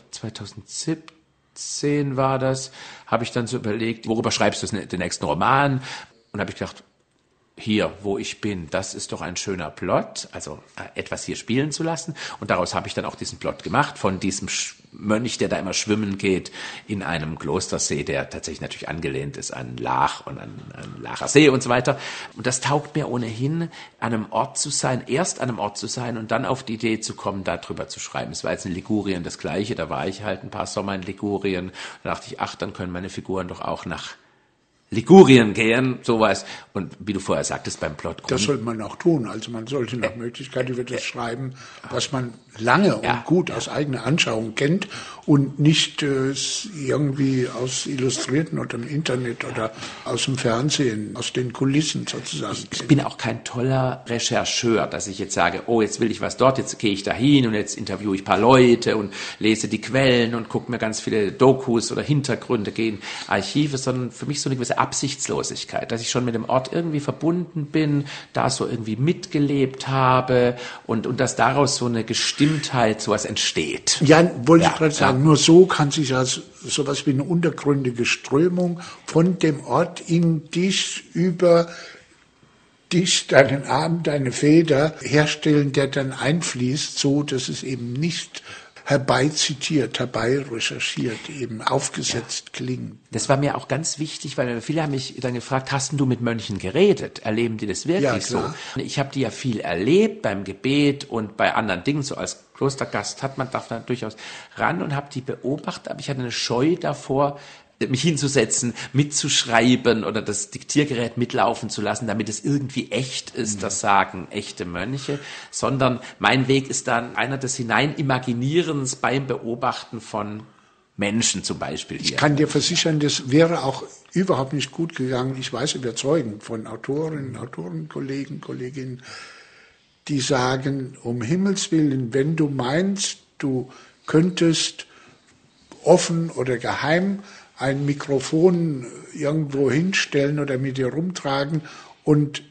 zweitausendsiebzehn war das, habe ich dann so überlegt, worüber schreibst du den nächsten Roman? Und habe ich gedacht, hier, wo ich bin, das ist doch ein schöner Plot, also äh, etwas hier spielen zu lassen. Und daraus habe ich dann auch diesen Plot gemacht, von diesem Sch- Mönch, der da immer schwimmen geht, in einem Klostersee, der tatsächlich natürlich angelehnt ist an Laach und an, an Laacher See und so weiter. Und das taugt mir ohnehin, an einem Ort zu sein, erst an einem Ort zu sein und dann auf die Idee zu kommen, darüber zu schreiben. Es war jetzt in Ligurien das Gleiche, da war ich halt ein paar Sommer in Ligurien. Da dachte ich, ach, dann können meine Figuren doch auch nach Ligurien gehen, sowas. Und wie du vorher sagtest, beim Plot. Das sollte man auch tun. Also man sollte nach Möglichkeit über das schreiben, was man lange und ja, gut ja. aus eigener Anschauung kennt und nicht äh, irgendwie aus Illustrierten oder im Internet oder aus dem Fernsehen, aus den Kulissen sozusagen. Ich, ich bin auch kein toller Rechercheur, dass ich jetzt sage, oh, jetzt will ich was dort, jetzt gehe ich da hin und jetzt interviewe ich ein paar Leute und lese die Quellen und gucke mir ganz viele Dokus oder Hintergründe, gehe in Archive, sondern für mich so eine gewisse Absichtslosigkeit, dass ich schon mit dem Ort irgendwie verbunden bin, da so irgendwie mitgelebt habe und, und dass daraus so eine Gestimmtheit, sowas entsteht. Ja, wollte Ja, ich gerade sagen, ja. nur so kann sich also sowas wie eine untergründige Strömung von dem Ort in dich über dich, deinen Arm, deine Feder herstellen, der dann einfließt, so dass es eben nicht herbeizitiert, herbeirecherchiert, eben aufgesetzt ja. klingt. Das war mir auch ganz wichtig, weil viele haben mich dann gefragt, hast du mit Mönchen geredet? Erleben die das wirklich ja, so? Ich habe die ja viel erlebt beim Gebet und bei anderen Dingen, so als Klostergast hat man, darf da durchaus ran und habe die beobachtet, aber ich hatte eine Scheu davor, mich hinzusetzen, mitzuschreiben oder das Diktiergerät mitlaufen zu lassen, damit es irgendwie echt ist, das sagen echte Mönche, sondern mein Weg ist dann einer des Hineinimaginierens beim Beobachten von Menschen zum Beispiel hier. Ich kann dir versichern, das wäre auch überhaupt nicht gut gegangen. Ich weiß überzeugend von Autorinnen, Autoren, Kollegen, Kolleginnen, die sagen, um Himmels Willen, wenn du meinst, du könntest offen oder geheim ein Mikrofon irgendwo hinstellen oder mit dir rumtragen und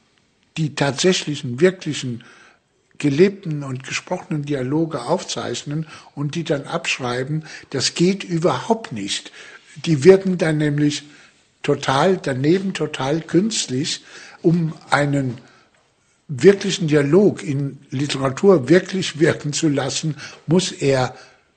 die tatsächlichen, wirklichen, gelebten und gesprochenen Dialoge aufzeichnen und die dann abschreiben, das geht überhaupt nicht. Die wirken dann nämlich total daneben, total künstlich, um einen wirklichen Dialog in Literatur wirklich wirken zu lassen, muss er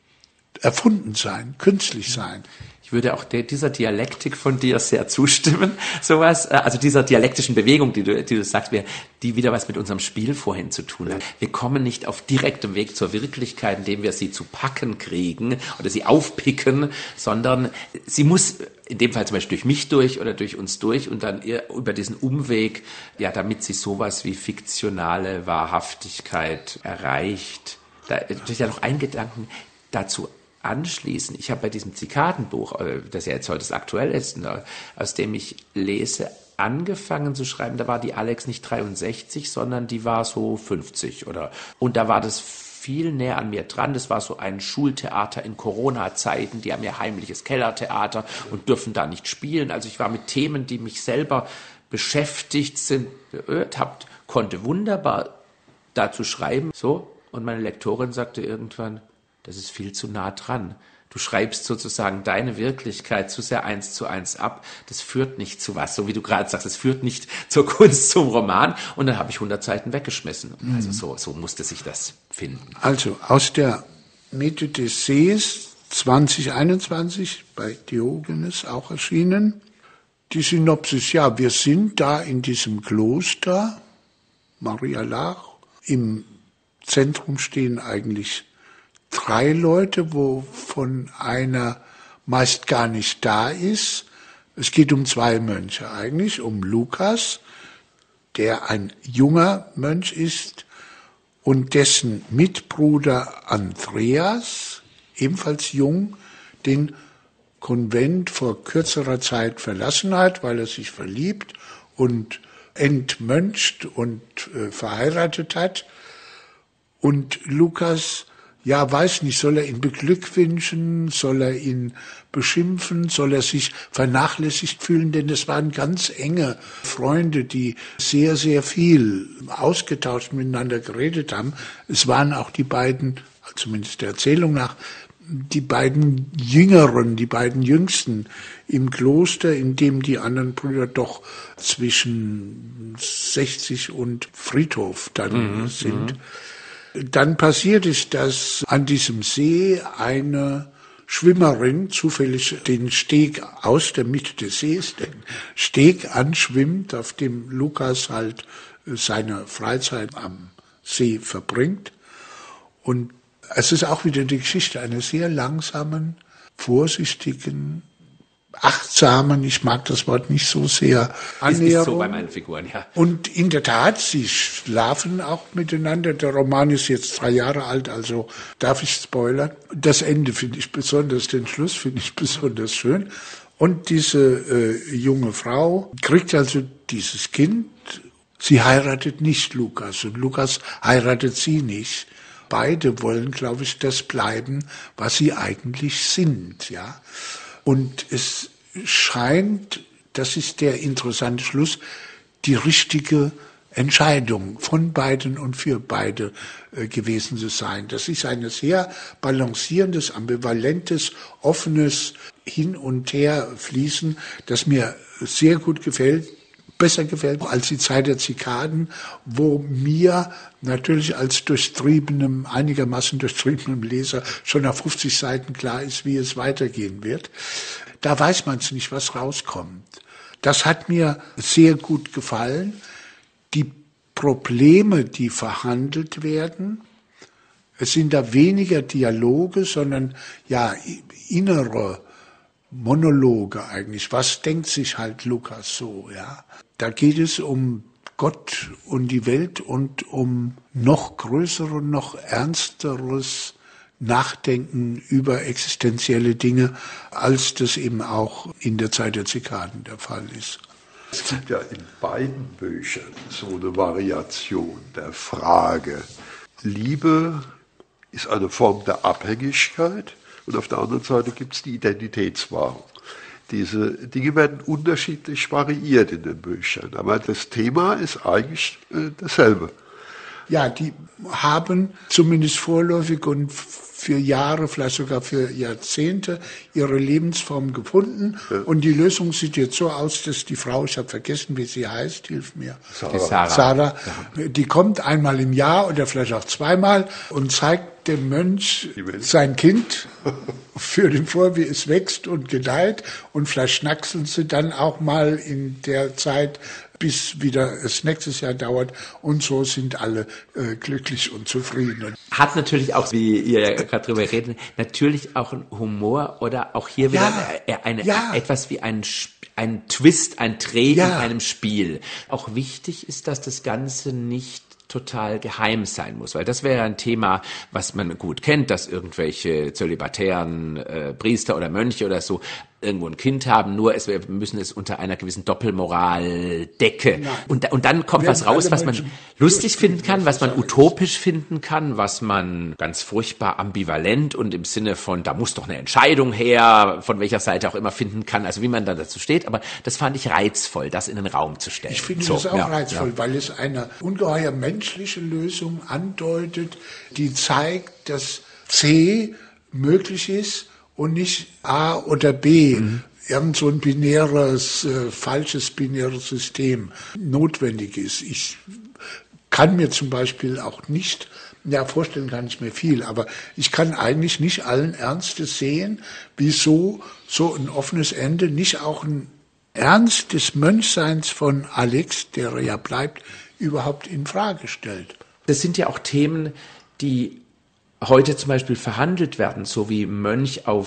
erfunden sein, künstlich sein. Ich würde auch der, dieser Dialektik von dir sehr zustimmen, sowas, also dieser dialektischen Bewegung, die du, die du sagst, die wieder was mit unserem Spiel vorhin zu tun hat. Wir kommen nicht auf direktem Weg zur Wirklichkeit, indem wir sie zu packen kriegen oder sie aufpicken, sondern sie muss in dem Fall zum Beispiel durch mich durch oder durch uns durch und dann über diesen Umweg, ja, damit sie sowas wie fiktionale Wahrhaftigkeit erreicht. Da ist ja noch ein Gedanken dazu anschließen. Ich habe bei diesem Zikadenbuch, das ja jetzt heute aktuell ist, aus dem ich lese, angefangen zu schreiben, da war die Alex nicht dreiundsechzig, sondern die war so fünfzig oder, und da war das viel näher an mir dran. Das war so ein Schultheater in Corona-Zeiten, die haben ja heimliches Kellertheater und dürfen da nicht spielen. Also ich war mit Themen, die mich selber beschäftigt sind, habt, konnte wunderbar dazu schreiben, so, und meine Lektorin sagte irgendwann, das ist viel zu nah dran. Du schreibst sozusagen deine Wirklichkeit zu sehr eins zu eins ab. Das führt nicht zu was. So wie du gerade sagst, es führt nicht zur Kunst, zum Roman. Und dann habe ich hundert Seiten weggeschmissen. Mhm. Also so, so musste sich das finden. Also aus der Mitte des Sees zwanzig einundzwanzig bei Diogenes auch erschienen. Die Synopsis, ja, wir sind da in diesem Kloster, Maria Laach. Im Zentrum stehen eigentlich drei Leute, wovon einer meist gar nicht da ist. Es geht um zwei Mönche eigentlich, um Lukas, der ein junger Mönch ist, und dessen Mitbruder Andreas, ebenfalls jung, den Konvent vor kürzerer Zeit verlassen hat, weil er sich verliebt und entmöncht und äh, verheiratet hat. Und Lukas, ja, weiß nicht, soll er ihn beglückwünschen, soll er ihn beschimpfen, soll er sich vernachlässigt fühlen, denn es waren ganz enge Freunde, die sehr, sehr viel ausgetauscht miteinander geredet haben. Es waren auch die beiden, zumindest der Erzählung nach, die beiden Jüngeren, die beiden Jüngsten im Kloster, in dem die anderen Brüder doch zwischen sechzig und Friedhof dann mhm, sind. Dann passiert es, dass an diesem See eine Schwimmerin zufällig den Steg aus der Mitte des Sees, den Steg anschwimmt, auf dem Lukas halt seine Freizeit am See verbringt. Und es ist auch wieder die Geschichte einer sehr langsamen, vorsichtigen, achtsamen, ich mag das Wort nicht so sehr, Annäherung. Ist, ist so bei meinen Figuren, ja. Und in der Tat, sie schlafen auch miteinander. Der Roman ist jetzt drei Jahre alt, also darf ich spoilern. Das Ende finde ich besonders, den Schluss finde ich besonders schön. Und diese äh, junge Frau kriegt also dieses Kind. Sie heiratet nicht Lukas und Lukas heiratet sie nicht. Beide wollen, glaube ich, das bleiben, was sie eigentlich sind, ja. Und es scheint, das ist der interessante Schluss, die richtige Entscheidung von beiden und für beide äh, gewesen zu sein. Das ist ein sehr balancierendes, ambivalentes, offenes Hin- und Herfließen, das mir sehr gut gefällt. Besser gefällt als die Zeit der Zikaden, wo mir natürlich als durchtriebenem, einigermaßen durchtriebenem Leser schon nach fünfzig Seiten klar ist, wie es weitergehen wird. Da weiß man es nicht, was rauskommt. Das hat mir sehr gut gefallen. Die Probleme, die verhandelt werden, es sind da weniger Dialoge, sondern ja innere Monologe eigentlich. Was denkt sich halt Lukas so, ja? Da geht es um Gott und die Welt und um noch größere, noch ernsteres Nachdenken über existenzielle Dinge, als das eben auch in der Zeit der Zikaden der Fall ist. Es gibt ja in beiden Büchern so eine Variation der Frage. Liebe ist eine Form der Abhängigkeit und auf der anderen Seite gibt es die Identitätswahrung. Diese Dinge werden unterschiedlich variiert in den Büchern, aber das Thema ist eigentlich äh, dasselbe. Ja, die haben zumindest vorläufig und für Jahre, vielleicht sogar für Jahrzehnte ihre Lebensform gefunden. Ja. Und die Lösung sieht jetzt so aus, dass die Frau, ich habe vergessen, wie sie heißt, hilf mir, Sarah, Sarah. Sarah ja. Die kommt einmal im Jahr oder vielleicht auch zweimal und zeigt dem Mönch sein Kind, führt ihm vor, wie es wächst und gedeiht, und vielleicht schnackseln sie dann auch mal in der Zeit, bis wieder es nächstes Jahr dauert, und so sind alle äh, glücklich und zufrieden. Hat natürlich auch, wie ihr ja gerade drüber redet, natürlich auch einen Humor oder auch hier wieder ja, eine, eine ja. etwas wie ein ein Twist, ein Dreh ja. in einem Spiel. Auch wichtig ist, dass das Ganze nicht total geheim sein muss, weil das wäre ein Thema, was man gut kennt, dass irgendwelche zölibatären äh, Priester oder Mönche oder so irgendwo ein Kind haben, nur es, wir müssen es unter einer gewissen Doppelmoral decken. Und, und dann kommt was raus, was man lustig finden kann, was man utopisch finden kann, was man ganz furchtbar ambivalent und im Sinne von, da muss doch eine Entscheidung her, von welcher Seite auch immer finden kann, also wie man da dazu steht. Aber das fand ich reizvoll, das in den Raum zu stellen. Ich finde so, das auch ja, reizvoll, ja. weil es eine ungeheuer menschliche Lösung andeutet, die zeigt, dass C möglich ist und nicht A oder B, mhm. irgend so ein binäres, äh, falsches binäres System notwendig ist. Ich kann mir zum Beispiel auch nicht, ja, vorstellen kann ich mir viel, aber ich kann eigentlich nicht allen Ernstes sehen, wieso so ein offenes Ende nicht auch ein Ernst des Mönchseins von Alex, der er ja bleibt, überhaupt in Frage stellt. Das sind ja auch Themen, die heute zum Beispiel verhandelt werden, so wie Mönch auf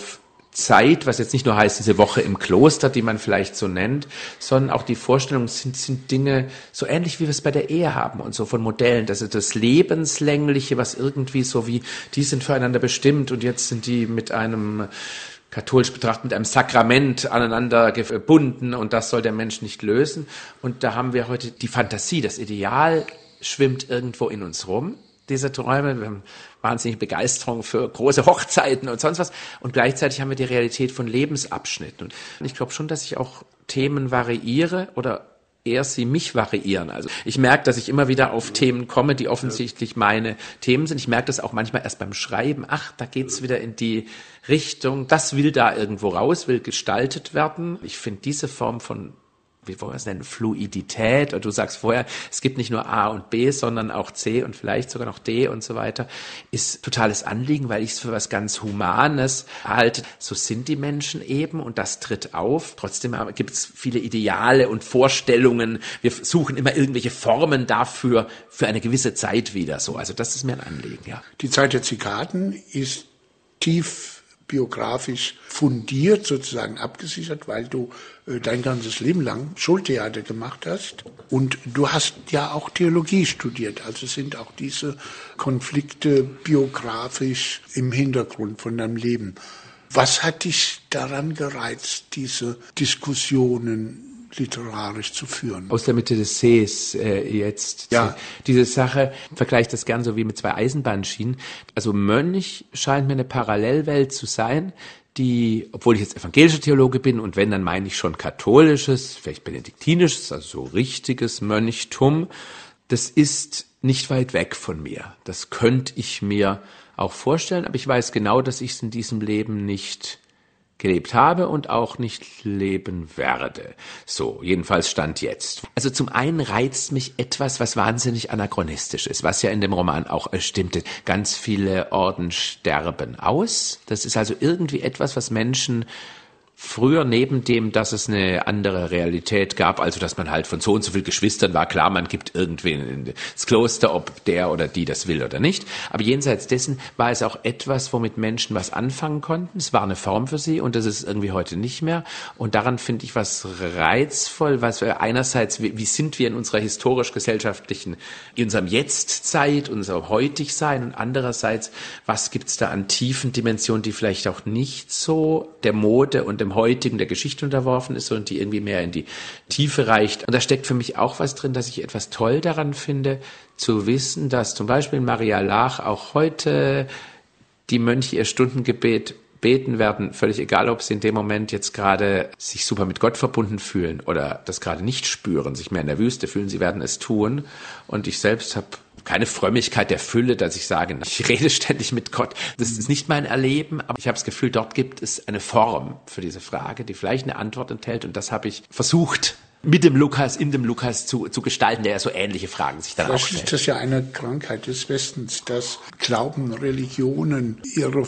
Zeit, was jetzt nicht nur heißt, diese Woche im Kloster, die man vielleicht so nennt, sondern auch die Vorstellung sind, sind Dinge so ähnlich, wie wir es bei der Ehe haben und so von Modellen. Das ist das Lebenslängliche, was irgendwie so wie, die sind füreinander bestimmt und jetzt sind die mit einem, katholisch betrachtet, mit einem Sakrament aneinander gebunden und das soll der Mensch nicht lösen. Und da haben wir heute die Fantasie, das Ideal schwimmt irgendwo in uns rum. Diese Träume, wir haben wahnsinnige Begeisterung für große Hochzeiten und sonst was. Und gleichzeitig haben wir die Realität von Lebensabschnitten. Und ich glaube schon, dass ich auch Themen variiere oder eher sie mich variieren. Also ich merke, dass ich immer wieder auf Themen komme, die offensichtlich meine Themen sind. Ich merke das auch manchmal erst beim Schreiben. Ach, da geht's wieder in die Richtung. Das will da irgendwo raus, will gestaltet werden. Ich finde diese Form von, wie wollen wir es nennen, Fluidität, oder du sagst vorher, es gibt nicht nur A und B, sondern auch C und vielleicht sogar noch D und so weiter, ist totales Anliegen, weil ich es für was ganz Humanes halte. So sind die Menschen eben und das tritt auf. Trotzdem gibt es viele Ideale und Vorstellungen. Wir suchen immer irgendwelche Formen dafür, für eine gewisse Zeit wieder so. Also das ist mir ein Anliegen, ja. Die Zeit der Zikaden ist tief biografisch fundiert, sozusagen abgesichert, weil du äh, dein ganzes Leben lang Schultheater gemacht hast. Und du hast ja auch Theologie studiert. Also sind auch diese Konflikte biografisch im Hintergrund von deinem Leben. Was hat dich daran gereizt, diese Diskussionen literarisch zu führen? Aus der Mitte des Sees äh, jetzt. Ja. Diese Sache, vergleiche das gern so wie mit zwei Eisenbahnschienen. Also Mönch scheint mir eine Parallelwelt zu sein, die, obwohl ich jetzt evangelischer Theologe bin und wenn, dann meine ich schon katholisches, vielleicht benediktinisches, also so richtiges Mönchtum, das ist nicht weit weg von mir. Das könnte ich mir auch vorstellen, aber ich weiß genau, dass ich es in diesem Leben nicht gelebt habe und auch nicht leben werde. So, jedenfalls Stand jetzt. Also zum einen reizt mich etwas, was wahnsinnig anachronistisch ist, was ja in dem Roman auch stimmte. Ganz viele Orden sterben aus. Das ist also irgendwie etwas, was Menschen früher neben dem, dass es eine andere Realität gab, also dass man halt von so und so viel Geschwistern war, klar, man gibt irgendwen ins Kloster, ob der oder die das will oder nicht. Aber jenseits dessen war es auch etwas, womit Menschen was anfangen konnten. Es war eine Form für sie und das ist irgendwie heute nicht mehr. Und daran finde ich was reizvoll, was wir einerseits, wie, wie sind wir in unserer historisch-gesellschaftlichen, in unserem Jetztzeit, unserem Heutigsein und andererseits, was gibt's da an tiefen Dimensionen, die vielleicht auch nicht so der Mode und dem heutigen, der Geschichte unterworfen ist und die irgendwie mehr in die Tiefe reicht. Und da steckt für mich auch was drin, dass ich etwas toll daran finde, zu wissen, dass zum Beispiel in Maria Laach auch heute die Mönche ihr Stundengebet beten werden, völlig egal, ob sie in dem Moment jetzt gerade sich super mit Gott verbunden fühlen oder das gerade nicht spüren, sich mehr in der Wüste fühlen, sie werden es tun. Und ich selbst habe keine Frömmigkeit der Fülle, dass ich sage, ich rede ständig mit Gott. Das ist nicht mein Erleben, aber ich habe das Gefühl, dort gibt es eine Form für diese Frage, die vielleicht eine Antwort enthält. Und das habe ich versucht, mit dem Lukas, in dem Lukas zu, zu gestalten, der ja so ähnliche Fragen sich dann auch stellt. Das ist ja eine Krankheit des Westens, dass Glauben, Religionen ihre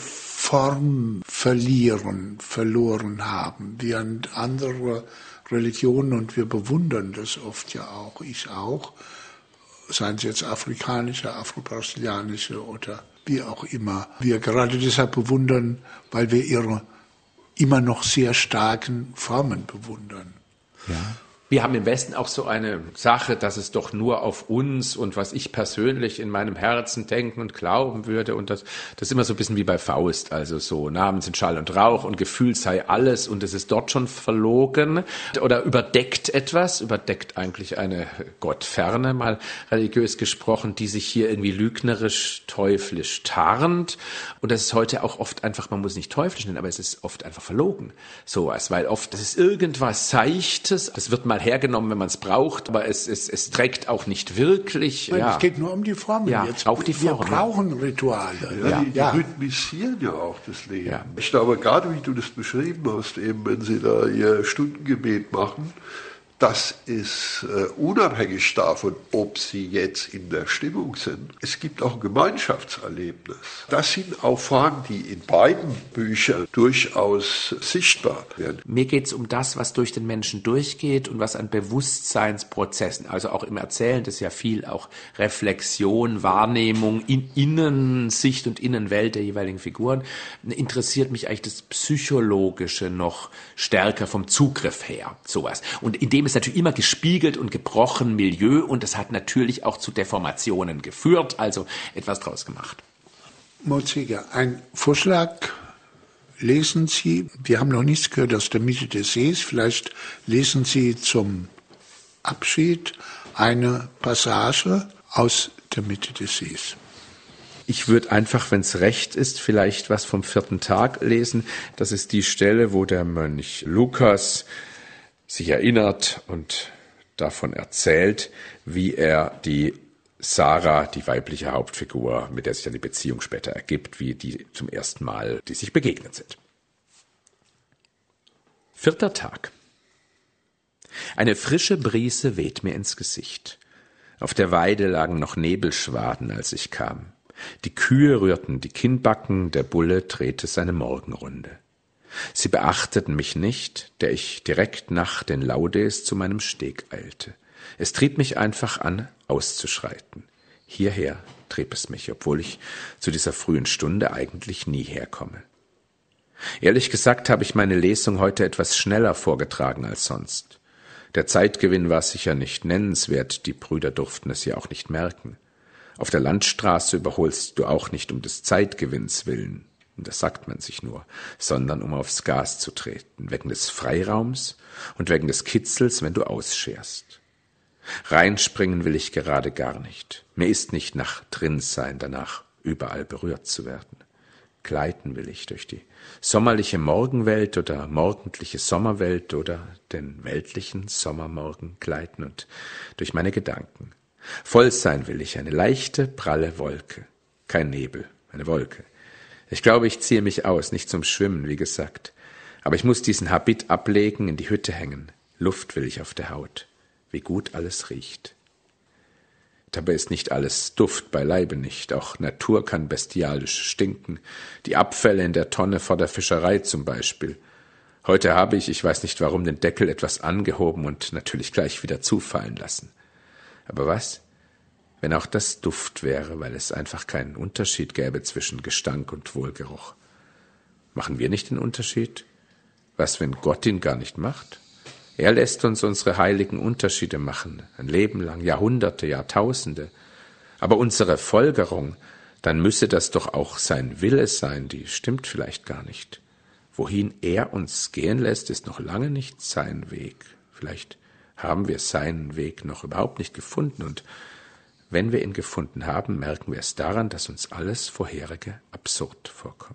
Form verlieren, verloren haben, während andere Religionen, und wir bewundern das oft ja auch, ich auch, seien es jetzt afrikanische, afro-brasilianische oder wie auch immer, wir gerade deshalb bewundern, weil wir ihre immer noch sehr starken Formen bewundern. Ja. Wir haben im Westen auch so eine Sache, dass es doch nur auf uns und was ich persönlich in meinem Herzen denken und glauben würde. Und das, das ist immer so ein bisschen wie bei Faust. Also so, Namen sind Schall und Rauch und Gefühl sei alles und es ist dort schon verlogen oder überdeckt etwas, überdeckt eigentlich eine Gottferne, mal religiös gesprochen, die sich hier irgendwie lügnerisch, teuflisch tarnt. Und das ist heute auch oft einfach, man muss es nicht teuflisch nennen, aber es ist oft einfach verlogen. Sowas, weil oft, das ist irgendwas Seichtes, es wird mal hergenommen, wenn man es braucht, aber es, es, es trägt auch nicht wirklich. Nein, ja. Es geht nur um die Formen ja, jetzt. Auch die Wir Formen. brauchen Rituale. Ja, Ja. die, die Ja. rhythmisieren ja auch das Leben. Ja. Ich glaube, gerade wie du das beschrieben hast, eben wenn sie da ihr Stundengebet machen, das ist äh, unabhängig davon, ob sie jetzt in der Stimmung sind. Es gibt auch ein Gemeinschaftserlebnis. Das sind auch Fragen, die in beiden Büchern durchaus sichtbar werden. Mir geht es um das, was durch den Menschen durchgeht und was an Bewusstseinsprozessen, also auch im Erzählen, das ist ja viel auch Reflexion, Wahrnehmung, in Innensicht und Innenwelt der jeweiligen Figuren, interessiert mich eigentlich das Psychologische noch stärker vom Zugriff her, sowas. Und in dem ist natürlich immer gespiegelt und gebrochen Milieu und das hat natürlich auch zu Deformationen geführt, also etwas draus gemacht. Moritz-Seeger, ein Vorschlag, lesen Sie, wir haben noch nichts gehört aus der Mitte des Sees, vielleicht lesen Sie zum Abschied eine Passage aus der Mitte des Sees. Ich würde einfach, wenn es recht ist, vielleicht was vom vierten Tag lesen. Das ist die Stelle, wo der Mönch Lukas sich erinnert und davon erzählt, wie er die Sarah, die weibliche Hauptfigur, mit der sich dann die Beziehung später ergibt, wie die zum ersten Mal, die sich begegnet sind. Vierter Tag. Eine frische Brise weht mir ins Gesicht. Auf der Weide lagen noch Nebelschwaden, als ich kam. Die Kühe rührten die Kinnbacken, der Bulle drehte seine Morgenrunde. Sie beachteten mich nicht, der ich direkt nach den Laudes zu meinem Steg eilte. Es trieb mich einfach an, auszuschreiten. Hierher trieb es mich, obwohl ich zu dieser frühen Stunde eigentlich nie herkomme. Ehrlich gesagt habe ich meine Lesung heute etwas schneller vorgetragen als sonst. Der Zeitgewinn war sicher nicht nennenswert, die Brüder durften es ja auch nicht merken. Auf der Landstraße überholst du auch nicht um des Zeitgewinns willen. Das sagt man sich nur, sondern um aufs Gas zu treten, wegen des Freiraums und wegen des Kitzels, wenn du ausscherst. Reinspringen will ich gerade gar nicht. Mir ist nicht nach Drinsein danach, überall berührt zu werden. Gleiten will ich durch die sommerliche Morgenwelt oder morgendliche Sommerwelt oder den weltlichen Sommermorgen gleiten und durch meine Gedanken. Voll sein will ich, eine leichte, pralle Wolke. Kein Nebel, eine Wolke. Ich glaube, ich ziehe mich aus, nicht zum Schwimmen, wie gesagt. Aber ich muss diesen Habit ablegen, in die Hütte hängen. Luft will ich auf der Haut. Wie gut alles riecht. Dabei ist nicht alles Duft, beileibe nicht. Auch Natur kann bestialisch stinken. Die Abfälle in der Tonne vor der Fischerei zum Beispiel. Heute habe ich, ich weiß nicht warum, den Deckel etwas angehoben und natürlich gleich wieder zufallen lassen. Aber was, wenn auch das Duft wäre, weil es einfach keinen Unterschied gäbe zwischen Gestank und Wohlgeruch? Machen wir nicht den Unterschied? Was, wenn Gott ihn gar nicht macht? Er lässt uns unsere heiligen Unterschiede machen, ein Leben lang, Jahrhunderte, Jahrtausende. Aber unsere Folgerung, dann müsse das doch auch sein Wille sein, die stimmt vielleicht gar nicht. Wohin er uns gehen lässt, ist noch lange nicht sein Weg. Vielleicht haben wir seinen Weg noch überhaupt nicht gefunden und wenn wir ihn gefunden haben, merken wir es daran, dass uns alles Vorherige absurd vorkommt.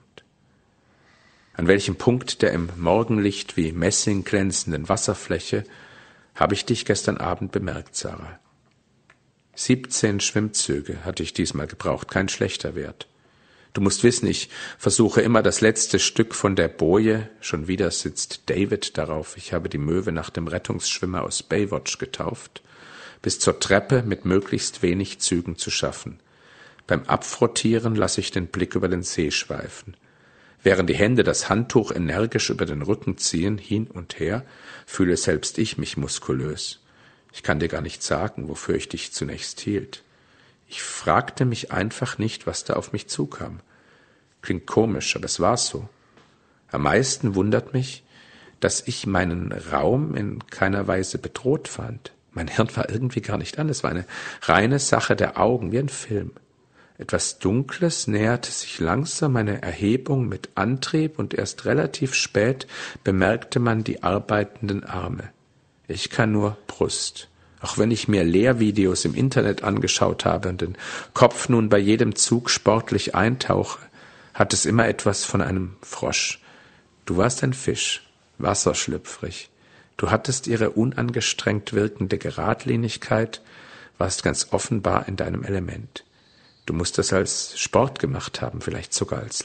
An welchem Punkt der im Morgenlicht wie Messing glänzenden Wasserfläche habe ich dich gestern Abend bemerkt, Sarah? Siebzehn Schwimmzüge hatte ich diesmal gebraucht, kein schlechter Wert. Du musst wissen, ich versuche immer das letzte Stück von der Boje, schon wieder sitzt David darauf, ich habe die Möwe nach dem Rettungsschwimmer aus Baywatch getauft, bis zur Treppe mit möglichst wenig Zügen zu schaffen. Beim Abfrottieren lasse ich den Blick über den See schweifen. Während die Hände das Handtuch energisch über den Rücken ziehen, hin und her, fühle selbst ich mich muskulös. Ich kann dir gar nicht sagen, wofür ich dich zunächst hielt. Ich fragte mich einfach nicht, was da auf mich zukam. Klingt komisch, aber es war so. Am meisten wundert mich, dass ich meinen Raum in keiner Weise bedroht fand. Mein Hirn war irgendwie gar nicht an. Es war eine reine Sache der Augen, wie ein Film. Etwas Dunkles näherte sich langsam meiner Erhebung mit Antrieb und erst relativ spät bemerkte man die arbeitenden Arme. Ich kann nur Brust. Auch wenn ich mir Lehrvideos im Internet angeschaut habe und den Kopf nun bei jedem Zug sportlich eintauche, hat es immer etwas von einem Frosch. Du warst ein Fisch, wasserschlüpfrig. Du hattest ihre unangestrengt wirkende Geradlinigkeit, warst ganz offenbar in deinem Element. Du musst das als Sport gemacht haben, vielleicht sogar als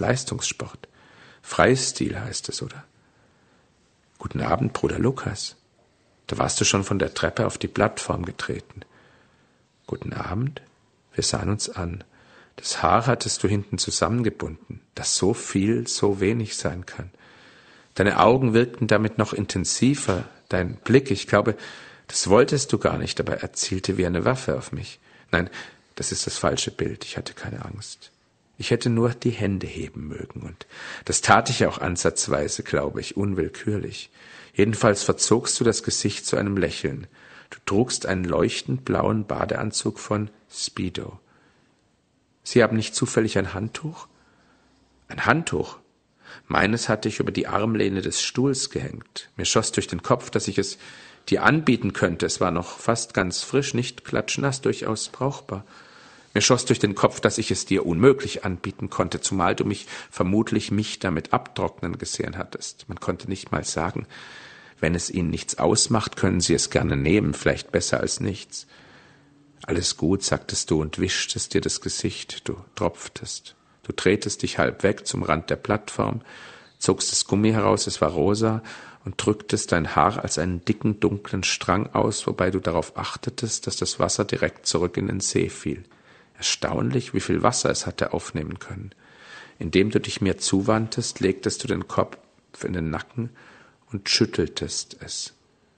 Da warst du schon von der Treppe auf die Plattform getreten. Guten Abend. Wir sahen uns an. Das Haar hattest du hinten zusammengebunden, das so viel, so wenig sein kann. Deine Augen wirkten damit noch intensiver. Dein Blick, ich glaube, das wolltest du gar nicht, aber er zielte wie eine Waffe auf mich. Nein, das ist das falsche Bild. Ich hatte keine Angst. Ich hätte nur die Hände heben mögen, und das tat ich auch ansatzweise, glaube ich, unwillkürlich. Jedenfalls verzogst du das Gesicht zu einem Lächeln. Du trugst einen leuchtend blauen Badeanzug von Speedo. Sie haben nicht zufällig ein Handtuch? Ein Handtuch? Meines hatte ich über die Armlehne des Stuhls gehängt. Mir schoss durch den Kopf, dass ich es dir anbieten könnte. Es war noch fast ganz frisch, nicht klatschnass, durchaus brauchbar. Mir schoss durch den Kopf, dass ich es dir unmöglich anbieten konnte, zumal du mich vermutlich mich damit abtrocknen gesehen hattest. Man konnte nicht mal sagen, wenn es Ihnen nichts ausmacht, können Sie es gerne nehmen, vielleicht besser als nichts. Alles gut, sagtest du und wischtest dir das Gesicht, du tropftest. Du drehtest dich halb weg zum Rand der Plattform, zogst das Gummi heraus, es war rosa, und drücktest dein Haar als einen dicken, dunklen Strang aus, wobei du darauf achtetest, dass das Wasser direkt zurück in den See fiel. Erstaunlich, wie viel Wasser es hatte aufnehmen können. Indem du dich mir zuwandtest, legtest du den Kopf in den Nacken und schütteltest es.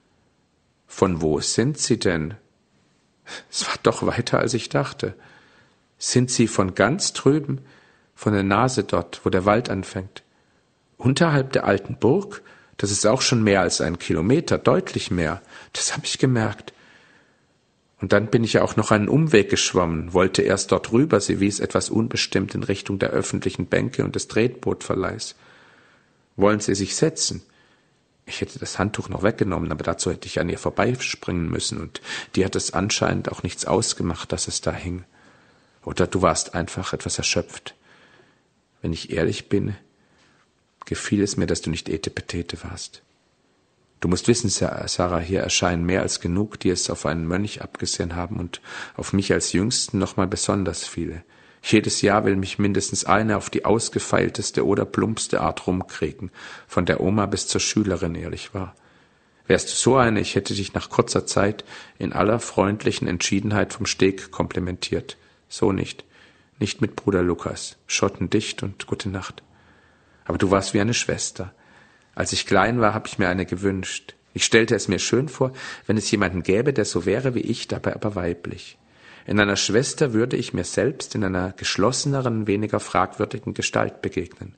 Von wo sind Sie denn? Es war doch weiter, als ich dachte. Sind Sie von ganz drüben, von der Nase dort, wo der Wald anfängt? Unterhalb der alten Burg? Das ist auch schon mehr als ein Kilometer, deutlich mehr. Das habe ich gemerkt. Und dann bin ich ja auch noch einen Umweg geschwommen, wollte erst dort rüber, sie wies etwas unbestimmt in Richtung der öffentlichen Bänke und des Tretbootverleihs. Wollen Sie sich setzen? Ich hätte das Handtuch noch weggenommen, aber dazu hätte ich an ihr vorbeispringen müssen, und dir hat es anscheinend auch nichts ausgemacht, dass es da hing. Oder du warst einfach etwas erschöpft. Wenn ich ehrlich bin, gefiel es mir, dass du nicht Etepetete warst. Du musst wissen, Sarah, hier erscheinen mehr als genug, die es auf einen Mönch abgesehen haben, und auf mich als Jüngsten noch mal besonders viele. Jedes Jahr will mich mindestens eine auf die ausgefeilteste oder plumpste Art rumkriegen, von der Oma bis zur Schülerin, ehrlich wahr. Wärst du so eine, ich hätte dich nach kurzer Zeit in aller freundlichen Entschiedenheit vom Steg komplimentiert. So nicht. Nicht mit Bruder Lukas. Schottendicht und gute Nacht. Aber du warst wie eine Schwester. Als ich klein war, habe ich mir eine gewünscht. Ich stellte es mir schön vor, wenn es jemanden gäbe, der so wäre wie ich, dabei aber weiblich. In einer Schwester würde ich mir selbst in einer geschlosseneren, weniger fragwürdigen Gestalt begegnen.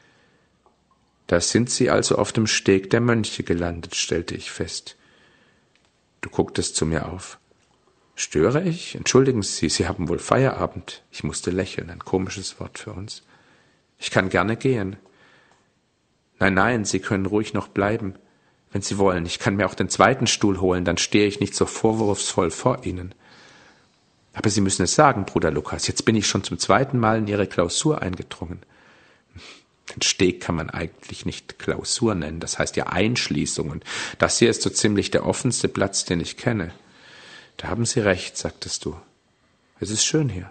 Da sind Sie also auf dem Steg der Mönche gelandet, stellte ich fest. Du gucktest zu mir auf. Störe ich? Entschuldigen Sie, Sie haben wohl Feierabend. Ich musste lächeln, ein komisches Wort für uns. Ich kann gerne gehen. Nein, nein, Sie können ruhig noch bleiben, wenn Sie wollen. Ich kann mir auch den zweiten Stuhl holen, dann stehe ich nicht so vorwurfsvoll vor Ihnen. Aber Sie müssen es sagen, Bruder Lukas, jetzt bin ich schon zum zweiten Mal in Ihre Klausur eingedrungen. Den Steg kann man eigentlich nicht Klausur nennen, das heißt ja Einschließung, und das hier ist so ziemlich der offenste Platz, den ich kenne. Da haben Sie recht, sagtest du. Es ist schön hier.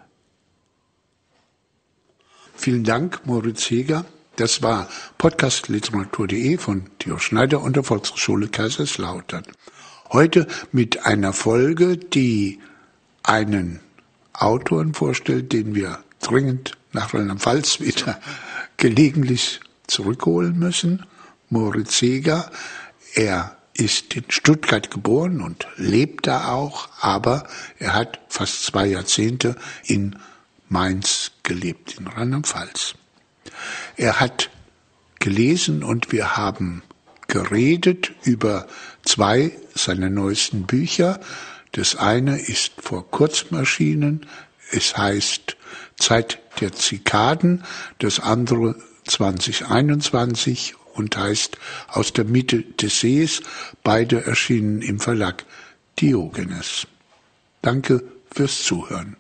Vielen Dank, Moritz Heger. Das war podcastliteratur punkt de von Theo Schneider und der Volkshochschule Kaiserslautern. Heute mit einer Folge, die einen Autoren vorstellt, den wir dringend nach Rheinland-Pfalz wieder gelegentlich zurückholen müssen. Moritz Heger. Er ist in Stuttgart geboren und lebt da auch, aber er hat fast zwei Jahrzehnte in Mainz gelebt, in Rheinland-Pfalz. Er hat gelesen und wir haben geredet über zwei seiner neuesten Bücher. Das eine ist vor kurzem erschienen, es heißt Zeit der Zikaden, das andere zwanzig einundzwanzig und heißt Aus der Mitte des Sees, beide erschienen im Verlag Diogenes. Danke fürs Zuhören.